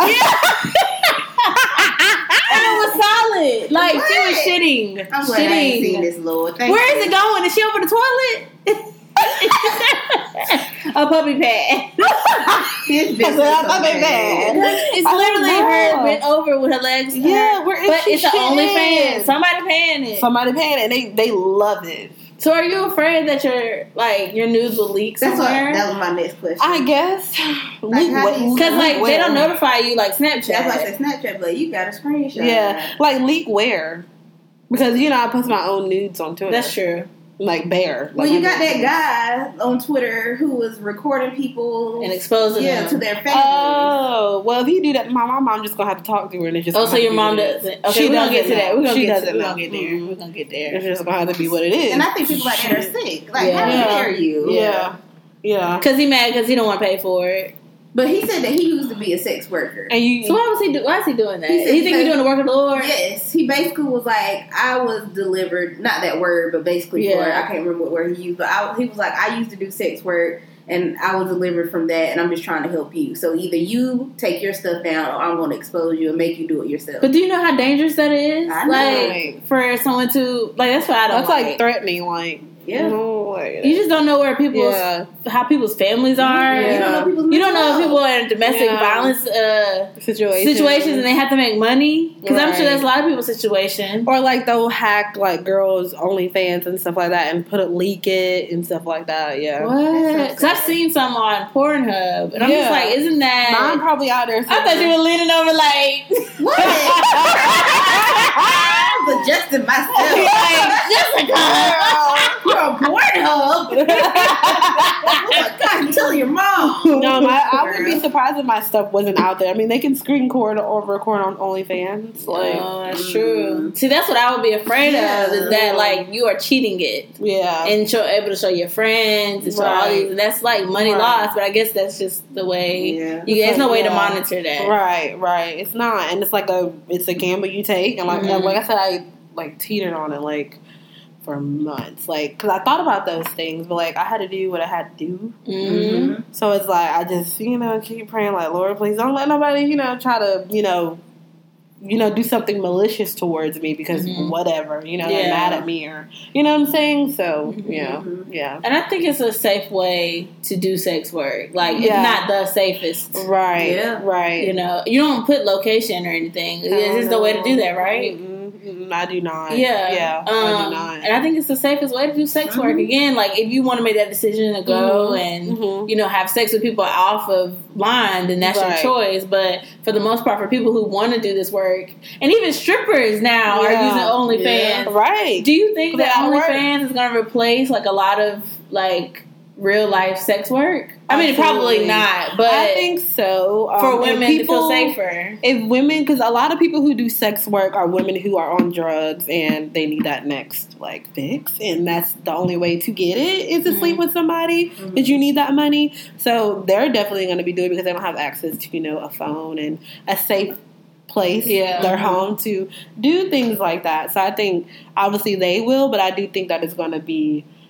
And it was solid. Like,
What?
she was shitting.
I'm glad I ain't
shitting.
seen this, Lord. Thank
Where
you.
is it going? Is she over the toilet? A puppy pad.
This bitch
I said,
is
I
so
thought they
bad.
bad.
It's
I don't
literally
know.
her bent over with her legs.
Yeah, where is
but
she
it's the only fan.
shitting?
Somebody paying it.
Somebody paying it, and they, they love it.
So are you afraid that your like your news will leak
That's what.
somewhere?
That was my next question.
I guess.
Like, how do you-
Because like they
where?
don't notify you like Snapchat.
That's why I said Snapchat, but you got a screenshot.
Yeah, like leak where? Because you know I post my own nudes on Twitter.
That's true.
Like bare.
Well,
like
you
my
got
nudes.
that guy on Twitter who was recording people
And exposing
yeah,
them.
to their families.
Oh well, if you do that, my mom, I'm just gonna have to talk to her, and it's just.
Oh,
gonna
so
have
your
to be
mom
what it is.
doesn't. Okay,
She
we're gonna get to
doesn't
that. We're
know.
gonna
She
get to,
doesn't
we're
know.
gonna get there.
Mhm.
We're gonna get
It's
there.
just gonna have to be what it is.
And I think people like that are sick. Like,
Yeah.
how
Yeah.
dare you?
Yeah, yeah.
Because he mad because he don't want to pay for it.
But he said that he used to be a sex worker.
And you,
So why was he do? Why is he doing that?
He
He,
said
think
because-
he's doing the work of the Lord?
Yes, he basically was like, I was delivered, not that word, but basically for,
Yeah.
I can't remember what word he used, but I, he was like, I used to do sex work and I was delivered from that and I'm just trying to help you. So either you take your stuff down or I'm going to expose you and make you do it yourself.
But do you know how dangerous that is?
I know.
Like for someone to like that's what I don't.
that's like
like.
threatening. Like,
Yeah.
no, like,
You just don't know where people's
yeah,
how people's families are.
You don't know people's
You don't know if
mental
people are in domestic
Yeah.
violence uh,
situations,
situations and they have to make money. Because I'm sure
Right.
that's a lot of people's situation.
or like they'll hack like girls' OnlyFans and stuff like that, and put it, leak it and stuff like that. Yeah,
What?
That's
Because
so
I've
sad.
seen some on Pornhub, and I'm
Yeah.
just like, isn't
Mine
that?
probably out there.
I thought you were leaning over like,
What? I was adjusting myself.
like Jessica.
You're on Pornhub. Oh my God, you tell your mom.
No, my, I would be surprised if my stuff wasn't out there. I mean, they can screen record or record on OnlyFans. Like,
Oh, that's
Mm.
true. See, that's what I would be afraid
Yeah.
of is that like you are cheating it.
yeah,
And show able to show your friends and show all
Right.
these, and that's like money
Right.
lost. But I guess that's just the way.
Yeah.
You, there's no way to
Yeah.
monitor that.
right, right. It's not, and it's like a, it's a gamble you take, and like,
Mhm.
like I said, I like teetered on it like for months, like because I thought about those things, but like I had to do what I had to do.
Mm-hmm.
So it's like I just, you know, keep praying like, Lord, please don't let nobody, you know, try to, you know, you know, do something malicious towards me because
Mhm.
whatever, you know,
Yeah.
they're mad at me or, you know what I'm saying? So,
Mhm.
yeah, yeah.
And I think it's a safe way to do sex work. Like
Yeah.
it's not the safest.
Right,
Yeah.
right.
You know, you don't put location or anything. It's just the way to do that, right?
Mm-mm, mm-mm, I do not.
Yeah,
Yeah, I
Um,
do not.
and I think it's the safest way to do sex work.
Mhm.
Again, like if you want to make that decision to go
Mhm.
and
Mhm.
you know have sex with people off of line, then that's
Right.
your choice. But for the most part, for people who want to do this work, and even strippers now are
Yeah.
using OnlyFans.
Yeah.
Right.
Do you think
They
that
all work.
OnlyFans is going to replace like a lot of like real life sex work? I mean, probably
Absolutely.
not, but
I think so. Um,
for
and
women
people,
to feel safer.
If women, because a lot of people who do sex work are women who are on drugs and they need that next like fix, and that's the only way to get it is to
Mhm.
sleep with somebody
Mhm.
that you need that money. So they're definitely going to be doing it because they don't have access to, you know, a phone and a safe place,
Yeah.
their home to do things like that. So I think obviously they will, but I do think that it's going to be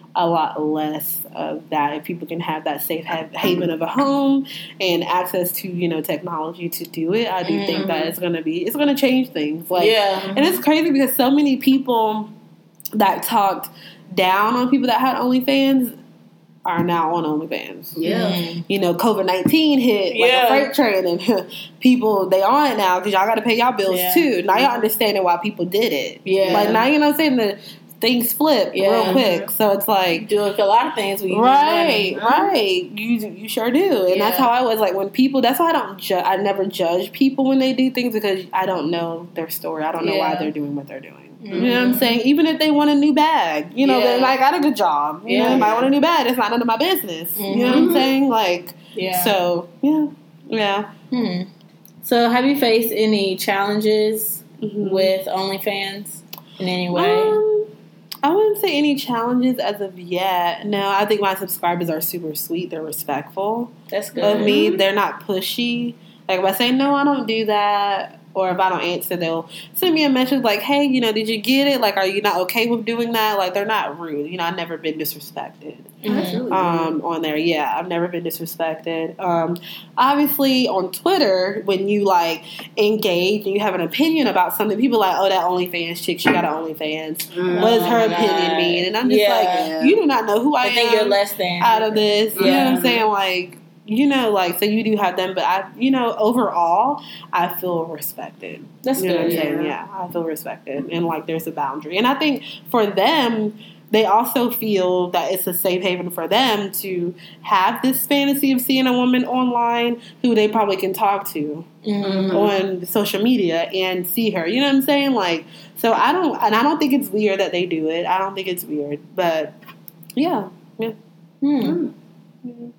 a lot less of that if people can have that safe ha- haven of a home and access to, you know, technology to do it. I do mm-hmm. think that it's going to be, it's going to change things. Like,
yeah.
And it's crazy because so many people that talked down on people that had OnlyFans are now on OnlyFans.
Yeah.
Mm-hmm. You know, COVID nineteen hit like
yeah.
a freight train, and people, they on it now because y'all got to pay y'all bills
yeah.
too. Now y'all understanding why people did it.
Yeah.
Like, now you know what I'm saying? The things flip
yeah.
real quick. So it's like,
you do like a lot of things when you
right, right. You you sure do. And yeah. that's how I was. Like, when people, that's why I don't ju- I never judge people when they do things, because I don't know their story. I don't know yeah. why they're doing what they're doing. Mm-hmm. You know what I'm saying? Even if they want a new bag, you know, yeah. they like got a good job. You yeah. know, they might want a new bag. It's not none of my business. Mm-hmm. You know what I'm saying? Like,
yeah.
So yeah, yeah.
Hmm. So, have you faced any challenges mm-hmm. with OnlyFans in any way?
Um, I wouldn't say any challenges as of yet. No, I think my subscribers are super sweet. They're respectful.
That's good.
Of me, they're not pushy. Like, if I say no, I don't do that. Or if I don't answer, they'll send me a message like, hey, you know, did you get it? Like, are you not okay with doing that? Like, they're not rude. You know, I've never been disrespected
mm-hmm.
um, on there. Yeah, I've never been disrespected. Um, obviously, on Twitter, when you, like, engage and you have an opinion about something, people are like, oh, that OnlyFans chick, she got an OnlyFans. Mm-hmm. What does her oh, opinion mean? And I'm just
yeah.
like, you do not know who I,
I
am.
think you're less than.
Out of this.
Yeah.
You know what I'm saying? Like, you know, like, so you do have them, but I, you know, overall, I feel respected.
That's
you know
good.
What I'm saying? Yeah, I feel respected, and like, there's a boundary, and I think for them, they also feel that it's a safe haven for them to have this fantasy of seeing a woman online who they probably can talk to mm-hmm. on social media and see her. You know what I'm saying? Like, so I don't, and I don't think it's weird that they do it. I don't think it's weird, but yeah, yeah.
Hmm. Mm-hmm.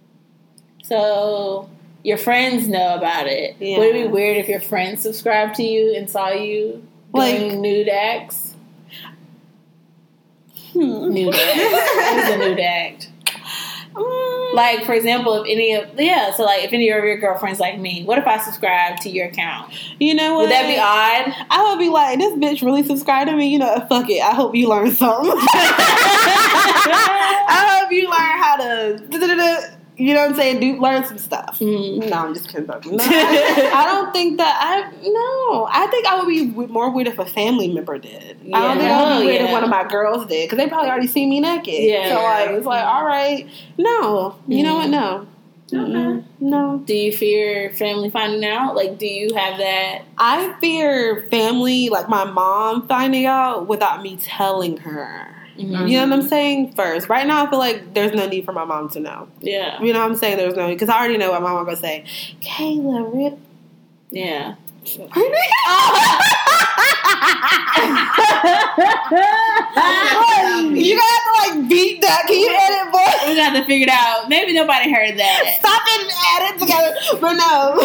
So, your friends know about it.
Yeah.
Would it be weird if your friends subscribed to you and saw you doing like, nude acts? Hmm. Nude acts. What is a nude act? Um, like, for example, if any of, yeah, so like, if any of your girlfriends like me, what if I subscribe to your account?
You know what?
Would that be odd?
I would be like, this bitch really subscribed to me? You know, fuck it. I hope you learn something. I hope you learn how to... You know what I'm saying? Do learn some stuff. Mm. No, I'm just kidding. No, I, I don't think that I. No, I think I would be more weird if a family member did. Yeah. I don't think I would be weird yeah. if one of my girls did, because they probably already seen me naked.
Yeah.
So like, it's like, all right, no. You mm. know what? No.
Okay.
Mm, no.
Do you fear family finding out? Like, do you have that?
I fear family, like my mom finding out without me telling her. Mm-hmm. You know what I'm saying? First. Right now, I feel like there's no need for my mom to know.
Yeah.
You know what I'm saying? There's no... Because I already know what my mom going to say. Kayla, rip.
Yeah.
You gotta have to, like, beat that. Can you edit, boy?
We got to figure it out. Maybe nobody heard that.
Stop it and add it together. But no.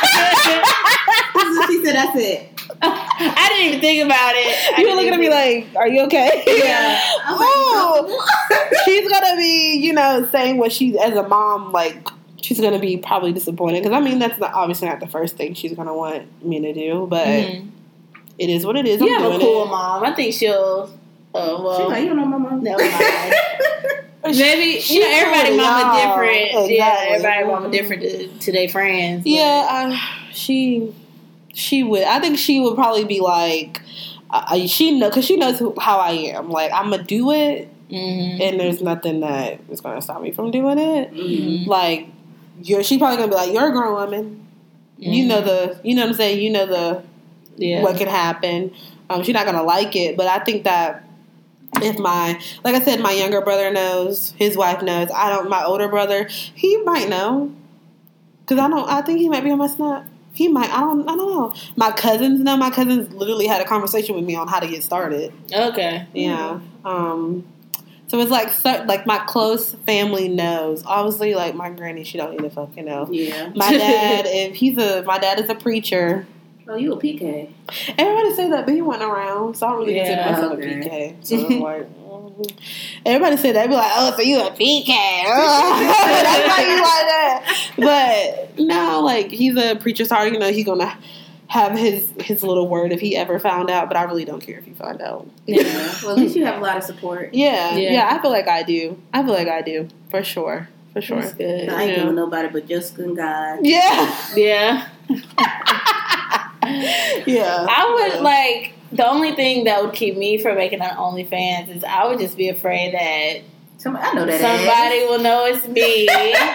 She said, that's it.
I didn't even think about it.
You were looking at me like, are you okay?
Yeah.
Oh, she's gonna be, you know, saying what she, as a mom, like, she's gonna be probably disappointed. Because, I mean, that's not, obviously not the first thing she's gonna want me to do. But mm-hmm. it is what it is.
You
I'm
have
doing
a cool
it.
mom. I think she'll, uh, well.
She's like, you don't know my mom.
Never mind. Maybe, you know, everybody mama different. Exactly. Yeah, everybody mama different to, to their friends. But.
Yeah, uh, she... She would. I think she would probably be like, uh, she know because she knows who, how I am. Like, I'm gonna do it, mm-hmm. and there's nothing that is gonna stop me from doing it. Mm-hmm. Like, you're. She probably gonna be like, you're a grown woman. Mm-hmm. You know the. You know what I'm saying. You know the.
Yeah.
What can happen. Um, she's not gonna like it, but I think that if my, like I said, my younger brother knows, his wife knows. I don't. My older brother, he might know, because I don't. I think he might be on my Snap. He might. I don't. I don't know. My cousins know. My cousins literally had a conversation with me on how to get started.
Okay.
Yeah. Um. So it's like, so, like my close family knows. Obviously, like my granny, she don't need to fucking know.
Yeah.
My dad, if he's a, my dad is a preacher.
Oh, you a P K?
Everybody say that, but he wasn't around, so I don't really
yeah,
consider myself
okay.
a P K. So I'm like. Everybody said that. They be like, oh, so you a P K. Oh, that's why you like that. But, no, like, he's a preacher. So, you know, he's going to have his his little word if he ever found out, but I really don't care if you find out.
Yeah. Well, at least you have a lot of support.
Yeah,
Yeah.
yeah, I feel like I do. I feel like I do for sure, for sure.
That's good.
I ain't
Yeah.
giving nobody but Jessica and God.
Yeah,
Yeah.
yeah.
I would like the only thing that would keep me from making an OnlyFans is I would just be afraid that
Somebody, I know that
somebody
ass.
will know it's me.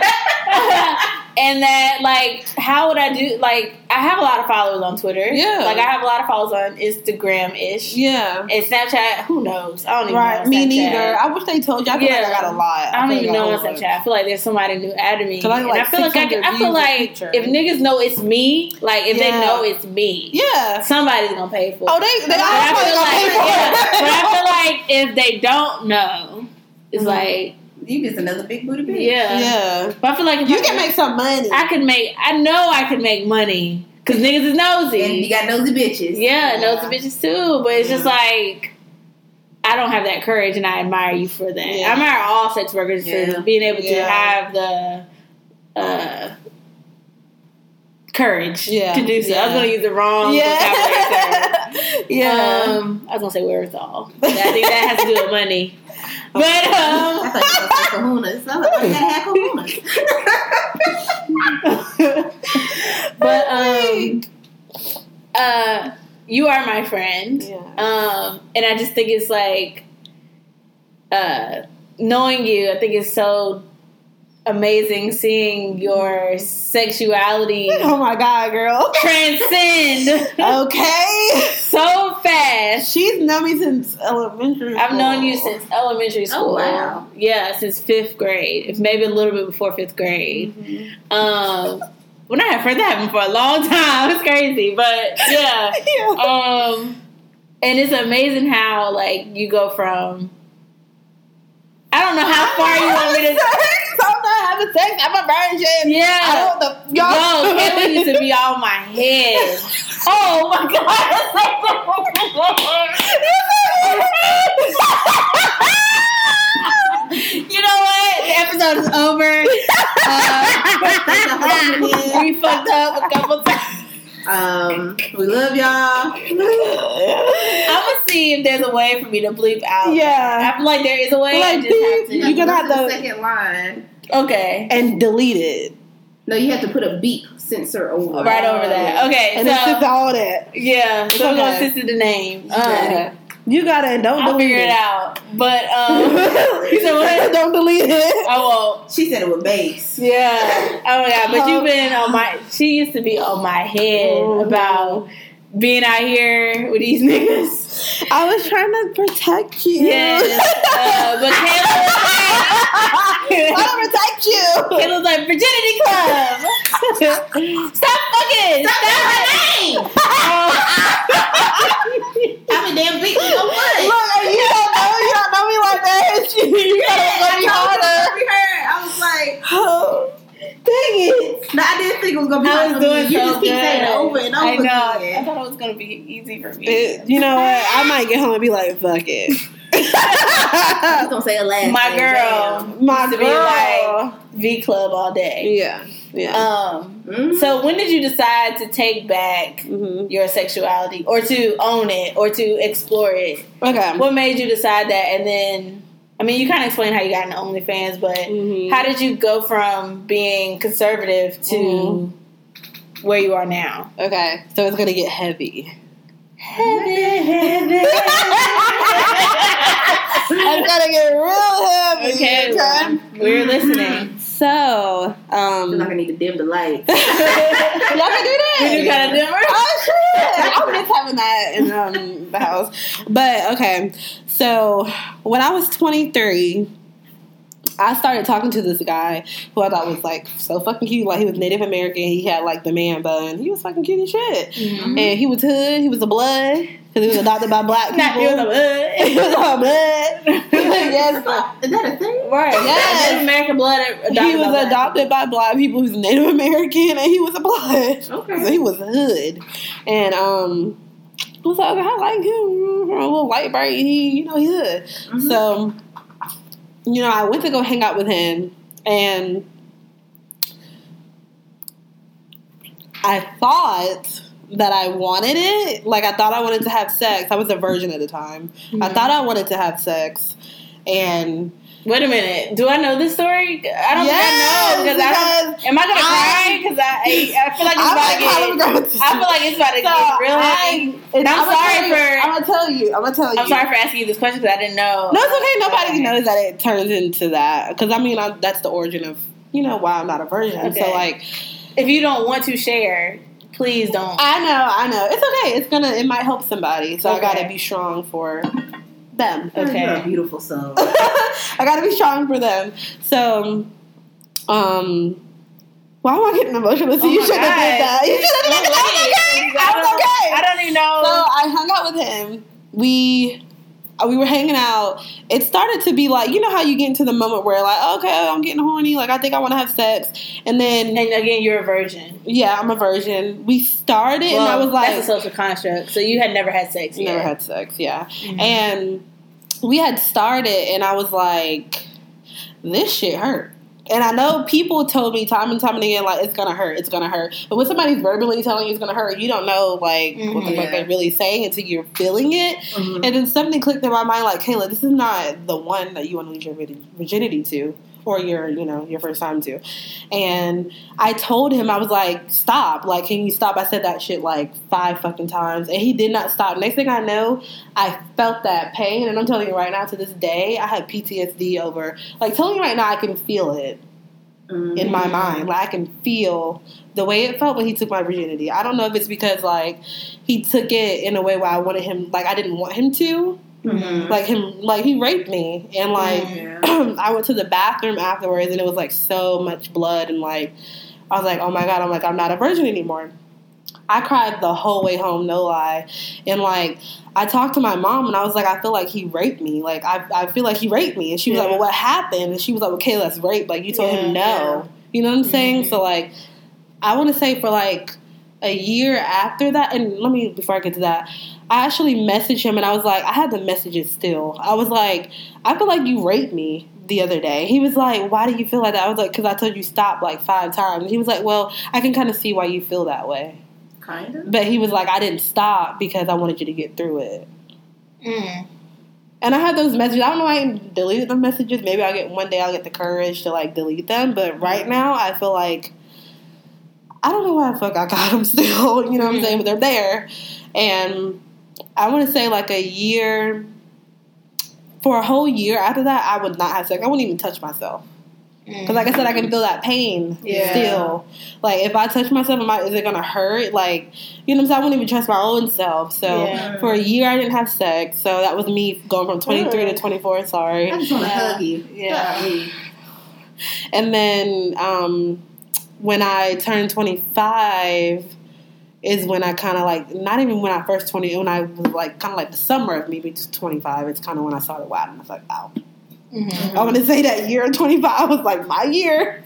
And that, like, how would I do, like, I have a lot of followers on Twitter.
Yeah.
Like, I have a lot of followers on Instagram-ish.
Yeah.
And Snapchat, who knows? I don't even
Right,
know on
me
Snapchat.
neither. I wish they told you. I feel
Yeah.
like I got a lot.
I don't
feel
even
like
know
I
on
would.
Snapchat. I feel like there's somebody new added me.
So like,
and
like
I feel like I, can, I feel
six hundred
like
views a
if niggas know it's me, like, if they
Yeah.
know it's me,
Yeah.
somebody's gonna pay for it.
Oh, they they
But
all
I
probably
feel
gonna
like,
pay for
yeah,
it.
but I feel like if they don't know, it's
Mhm.
like,
You just another big booty bitch.
yeah.
Yeah.
But I feel like if
You
I,
can make some money.
I could make, I know I could make money because niggas is nosy.
And you got nosy bitches.
Yeah,
Yeah.
nosy bitches too. But it's just like, I don't have that courage, and I admire you for that.
Yeah.
I admire all sex workers
Yeah.
for being able to
Yeah.
have the uh, courage
Yeah.
to do so. I
Yeah.
was going to use the wrong
yeah.
vocabulary.
yeah.
Um, I was going to say wherewithal. I think that has to do with money. But,
I
um,
thought you were going to say kahunas. I was like, oh, you gotta have kahunas.
but, um, uh, you are my friend.
Yeah.
Um, and I just think it's like, uh, knowing you, I think it's so amazing seeing your sexuality
Oh my God, girl.
transcend
Okay.
so fast.
She's known me since elementary
I've known
school.
you since elementary school.
Oh, wow.
Yeah, since fifth grade. If maybe a little bit before fifth grade.
Mhm.
Um, well, I have friends that happened for a long time. It's crazy, but yeah.
Yeah.
Um, and it's amazing how like you go from. I don't know how far you want me to.
I'm not having sex. I'm a virgin.
Yeah.
I don't know.
Yo, Kayla used to be on my head. Oh my god. You know what? The episode is over. Uh, we fucked up a couple times.
Um, we love y'all.
I'm gonna see if there's a way for me to bleep out.
Yeah.
I feel like there is a way. I
Like,
just have to.
you gonna have
to
to-
the second line.
Okay.
And delete it.
No, you have to put a beep sensor over.
Right over that. Okay.
And
so
it's just all that.
yeah. So we're gonna
Okay.
censor the name.
Yeah. You gotta don't
I'll
delete
figure it
it.
out. But um, you said what?
Don't delete it.
I won't.
She said it with bass.
Yeah. Oh my god. But you've been on my. She used to be on my head
Mhm.
about being out here with these niggas.
I was trying to protect you.
Yes. Uh, but Kayla was like,
I don't protect you.
Kayla was like Virginity Club. Stop fucking. Stop, Stop her name.
I mean, damn beat me. Oh, what?
Look, you don't know, you don't know me like that. You gotta let me harder.
We heard. I was like,
Oh, dang it.
no, I didn't think it was gonna be
I
hard
was
for me.
doing
You
so
just keep
good.
saying it over and over
I know. I
again.
thought it was gonna be easy for me.
It- you know what? I might get home and be like, fuck it.
I was gonna say a last
My
name,
girl
My
used to be
girl.
like V Club all day.
Yeah. Yeah.
Um.
damn. Mhm.
So when did you decide to take back
hmm
your sexuality, or to own it, or to explore it?
Okay.
What made you decide that? And then, I mean, you kind of explained how you got into OnlyFans, but
Mhm.
how did you go from being conservative to
Mhm.
where you are now?
Okay. So it's gonna get heavy. It's gonna get real heavy.
Okay, well, we're listening.
So,
I
um,
feel like I need to dim the lights.
y'all can do that.
We do kind of dimmer.
Oh shit! I miss having that in um, the house. But okay, so when I was twenty-three, I started talking to this guy who I thought was like so fucking cute. Like he was Native American. He had like the man bun. He was fucking cute as shit.
Mm-hmm.
And he was hood. He was a blood because he was adopted by black people.
Not you, the
He was a blood. Yes.
Is that a thing?
right?
Yes.
Native American blood. Adopted
He was
by black
adopted by black people. He was Native American, and he was a blood.
Okay.
So he was hood, and um, I was like, okay, I like him. A little white bright. He, you know, he hood.
Mhm.
So, you know, I went to go hang out with him, and I thought that I wanted it. Like, I thought I wanted to have sex. I was a virgin at the time. Mm-hmm. I thought I wanted to have sex. And...
Wait a minute. Do I know this story? I don't yes, think I know. Because I don't, am I going to cry? Because I, I, I feel like it's about to get... I feel like it's about to so get really... I, and I'm, I'm sorry
you,
for...
I'm going to tell you. I'm going to tell you.
I'm sorry for asking you this question because I didn't know.
No, it's okay. Nobody okay. knows that it turns into that. Because, I mean, I, that's the origin of, you know, why I'm not a virgin. Okay. So, like...
If you don't want to share... Please don't.
I know, I know. It's okay. It's gonna. It might help somebody. So okay. I gotta be strong for them.
Okay, you're a beautiful soul.
I gotta be strong for them. So, um, why am I getting emotional? So oh you should have did that. You should have did that. I was okay. I was okay.
I don't even know.
So I hung out with him. We. We were hanging out. It started to be like, you know how you get into the moment where like, okay, I'm getting horny. Like, I think I want to have sex. And then...
And again, you're a virgin.
Yeah, I'm a virgin. We started well, and I was like...
That's a social construct. So you had never had sex yet.
Never had sex, yeah. Mm-hmm. And we had started and I was like, this shit hurt. And I know people told me time and time and again, like, it's going to hurt, it's going to hurt. But when somebody's verbally telling you it's going to hurt, you don't know, like, mm-hmm. what the fuck they're really saying until you're feeling it. Mm-hmm. And then something clicked in my mind, like, Kayla, this is not the one that you want to lose your virginity to. Or your, you know, your first time to. And I told him, I was like, stop. Like, can you stop? I said that shit like five fucking times. And he did not stop. Next thing I know, I felt that pain. And I'm telling you right now, to this day, I have P T S D over, like, telling you right now, I can feel it mm-hmm. in my mind. Like, I can feel the way it felt when he took my virginity. I don't know if it's because, like, he took it in a way where I wanted him, like, I didn't want him to. Mm-hmm. Like him, like he raped me, and like yeah. I went to the bathroom afterwards, and it was like so much blood, and like I was like, oh my god, I'm like I'm not a virgin anymore. I cried the whole way home, no lie, and like I talked to my mom, and I was like, I feel like he raped me, like I I feel like he raped me, and she was yeah. like, well, what happened? And she was like, okay, let's rape. Like you told yeah, him no, yeah. you know what I'm mm-hmm. saying? So like I want to say for like a year after that, and let me before I get to that. I actually messaged him, and I was like, I had the messages still. I was like, I feel like you raped me the other day. He was like, why do you feel like that? I was like, because I told you stop like five times. And he was like, well, I can kind of see why you feel that way.
Kind of?
But he was like, I didn't stop because I wanted you to get through it. Mm. And I had those messages. I don't know why I deleted the messages. Maybe I'll get, one day I'll get the courage to like delete them. But right now, I feel like, I don't know why the fuck I got them still. You know what mm. I'm saying? But they're there. And... I want to say like a year, for a whole year after that, I would not have sex. I wouldn't even touch myself. Because mm-hmm. like I said, I can feel that pain yeah. still. Like if I touch myself, am I, is it going to hurt? Like, you know what I'm saying? I wouldn't even trust my own self. So yeah. for a year, I didn't have sex. So that was me going from twenty-three to twenty-four. Sorry.
I just want to
yeah.
hug you.
Yeah. yeah. And then um, when I turned twenty-five... is when I kind of like, not even when I first twenty, when I was like, kind of like the summer of me being twenty-five, it's kind of when I started wilding. I was like, wow. Mm-hmm. I want to say that year twenty-five was like my year.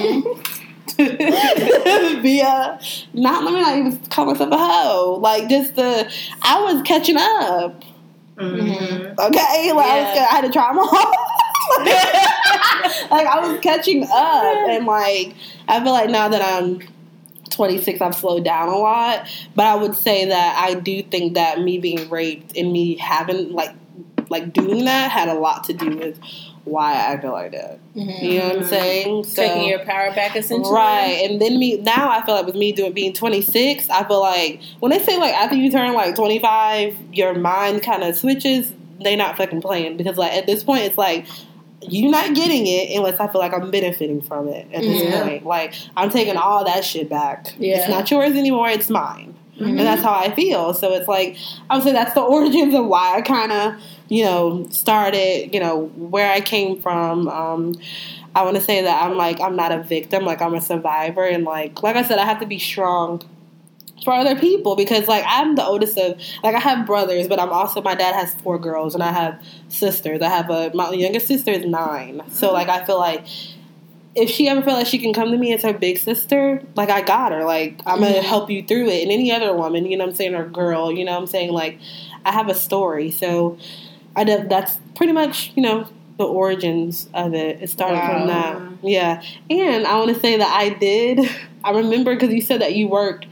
Mm-hmm. Be a, not, let me not even call myself a hoe. Like, just the, I was catching up. Mm-hmm. Okay? Like, yeah. I, was, I had to try them all. Like, I was catching up. And, like, I feel like now that I'm twenty-six, I've slowed down a lot, but I would say that I do think that me being raped and me having like like doing that had a lot to do with why I feel like that. Mm-hmm. You know what I'm saying?
So, taking your power back, essentially.
Right. And then me now I feel like with me doing being twenty-six, I feel like when they say like after you turn like twenty-five, your mind kind of switches, they not fucking playing, because like at this point it's like you're not getting it unless I feel like I'm benefiting from it at this yeah. point. Like, I'm taking all that shit back. Yeah. It's not yours anymore, it's mine. Mm-hmm. And that's how I feel. So it's like, I would say that's the origins of why I kind of, you know, started, you know, where I came from. Um, I want to say that I'm like, I'm not a victim, like I'm a survivor. And like, like I said, I have to be strong for other people, because like I'm the oldest of, like I have brothers, but I'm also, my dad has four girls and I have sisters. I have a, my youngest sister is nine. So like I feel like if she ever felt like she can come to me as her big sister, like I got her, like I'm gonna help you through it. And any other woman, you know what I'm saying, or girl, you know what I'm saying, like I have a story. So I did, that's pretty much, you know, the origins of it. It started wow. from that. Yeah. And I want to say that I did, I remember, because you said that you worked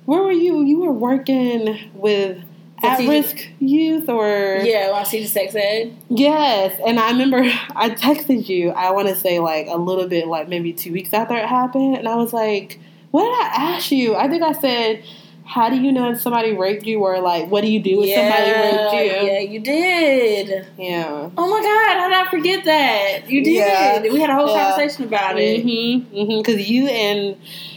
where were you? You were working with at-risk youth, or
yeah, when I see the sex ed.
Yes, and I remember I texted you. I want to say like a little bit, like maybe two weeks after it happened, and I was like, "What did I ask you?" I think I said, "How do you know if somebody raped you?" Or like, "What do you do if
yeah,
somebody raped you?"
Yeah, you did.
Yeah.
Oh my God, how did I forget that? You did.
Yeah.
We had a whole
Yeah.
conversation about it.
Mm-hmm. Mm-hmm. Because you and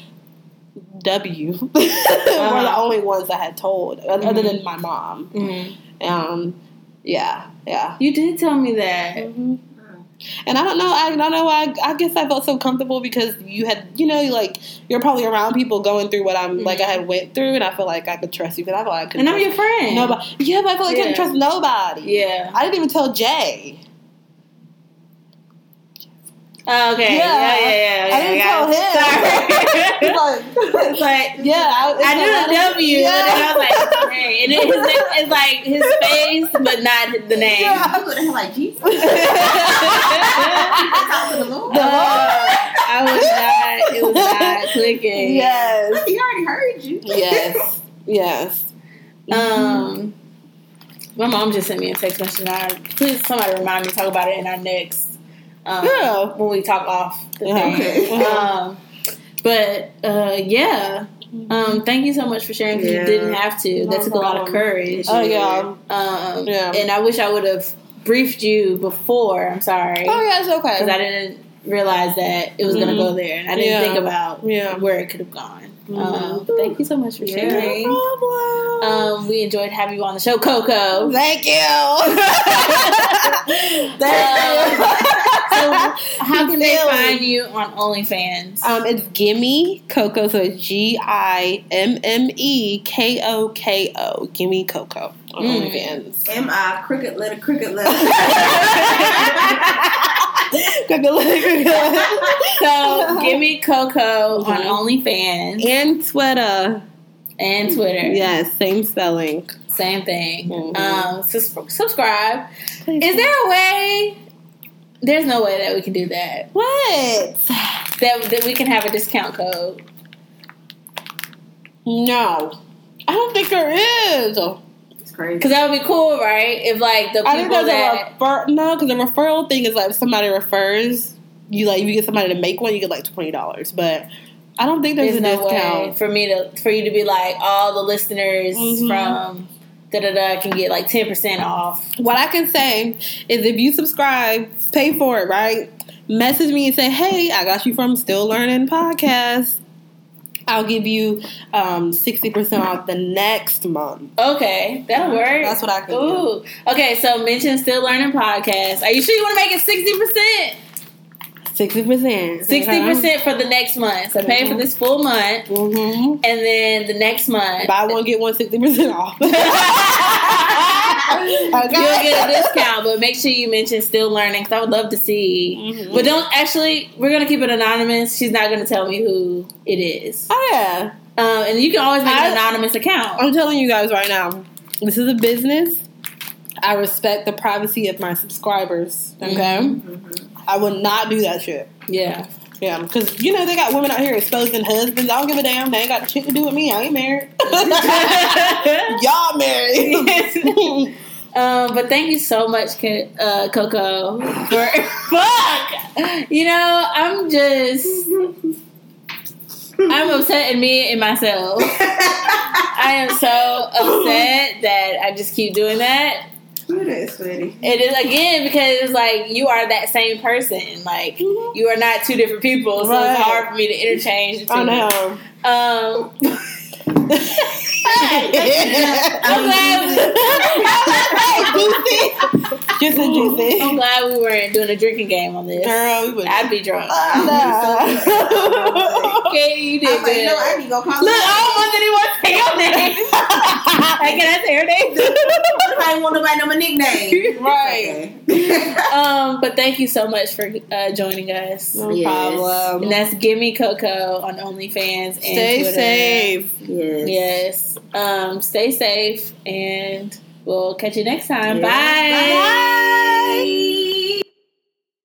W uh-huh. were the only ones I had told, mm-hmm. other than my mom.
Mm-hmm.
Um, yeah, yeah.
You did tell me that.
Mm-hmm. And I don't know, I don't know, I, I guess I felt so comfortable because you had, you know, like, you're probably around people going through what I'm, mm-hmm. like, I had went through, and I feel like I could trust you, because I felt like I could
And I'm your friend.
Nobody. Yeah, but I feel like yeah. I couldn't trust nobody.
Yeah.
I didn't even tell Jay.
Oh, okay.
Yeah,
yeah, yeah, yeah.
I didn't tell him.
Sorry.
It's like,
it's like,
yeah, I,
I knew the W,
yeah.
and then I was like, hey. And then his, it's like his face, but not the name.
Yeah, I would have like Jesus. Talk to the Lord.
Uh, I was not. It was not clicking.
Yes,
he already heard you.
Yes, yes.
Um, my mom just sent me a text message. Now, please, somebody remind me to talk about it in our next. Um,
yeah.
When we talk off the
yeah.
thing.
Okay.
Um, but, uh, yeah. Um, thank you so much for sharing, because yeah. you didn't have to. That no took problem. a lot of courage.
Oh, yeah.
Um,
yeah.
And I wish I would have briefed you before. I'm sorry.
Oh, yeah, it's okay.
Because I didn't realize that it was mm-hmm. going to go there. And I didn't
yeah.
think about
yeah.
where it could have gone.
Mm-hmm.
Um, thank you so much for sharing.
No problem.
Um, we enjoyed having you on the show, Coco.
Thank you.
uh, so, how can they find you on OnlyFans?
Um, it's Gimme Coco, so it's G I M M E K O K O. Gimme Coco on mm. OnlyFans.
M I cricket letter cricket letter.
Cricket letter cricket letter.
So Gimme Coco mm-hmm. on OnlyFans
and Twitter
and Twitter.
Yes, same spelling,
same thing.
Mm-hmm.
Um, sus- subscribe. Please. Is there a way? There's no way that we can do that.
What?
That that we can have a discount code.
No, I don't think there is.
It's crazy.
Because that would be cool, right? If like the people
I think there's
that
a refer- no, because the referral thing is like if somebody refers, you like if you get somebody to make one, you get like twenty dollars. But I don't think there's, there's a no discount
way for me to for you to be like all the listeners
mm-hmm.
from. Da, da, da, can get like ten percent off.
What I can say is if you subscribe, pay for it, right? Message me and say, hey, I got you from Still Learning Podcast. I'll give you um, sixty percent off the next month.
Okay, that'll work.
That's what I can
Ooh.
do.
Okay, so mention Still Learning Podcast. Are you sure you want to make it sixty percent?
sixty percent.
sixty percent for the next month. So pay mm-hmm. for this full month.
Mm-hmm.
And then the next month.
Buy one, get one, sixty percent off.
Okay. You'll get a discount, but make sure you mention Still Learning, because I would love to see. Mm-hmm. But don't actually, we're going to keep it anonymous. She's not going to tell me who it is.
Oh, yeah.
Um, and you can always make I, an anonymous account.
I'm telling you guys right now, this is a business. I respect the privacy of my subscribers. Okay? Mm-hmm. Mm-hmm. I would not do that shit.
Yeah.
Yeah, because, you know, they got women out here exposing husbands. I don't give a damn. They ain't got shit to do with me. I ain't married. Y'all married.
um, but thank you so much, uh, Coco. For, fuck! You know, I'm just... I'm upset at me and myself. I am so upset that I just keep doing that.
It is, sweetie.
It is, again, because it's like you are that same person. Like, mm-hmm. you are not two different people, so right. it's hard for me to interchange the two.
I know.
Um, I'm glad we,
Juicy, juicy.
I'm glad we weren't doing a drinking game on this.
Girl, we would.
I'd be drunk.
Uh,
nah. Okay, you did
I was
good.
like, no, I need to go call
Look, I don't want anyone to say your name. Like, can I say her name?
I don't want nobody to know my nickname.
Right. Okay. um, but thank you so much for uh, joining us.
No
yes.
problem.
And that's Gimme Coco on OnlyFans and
Stay
Twitter.
safe.
Yes.
Yes. Um, stay safe, and we'll catch you next time.
Yeah.
Bye.
Bye.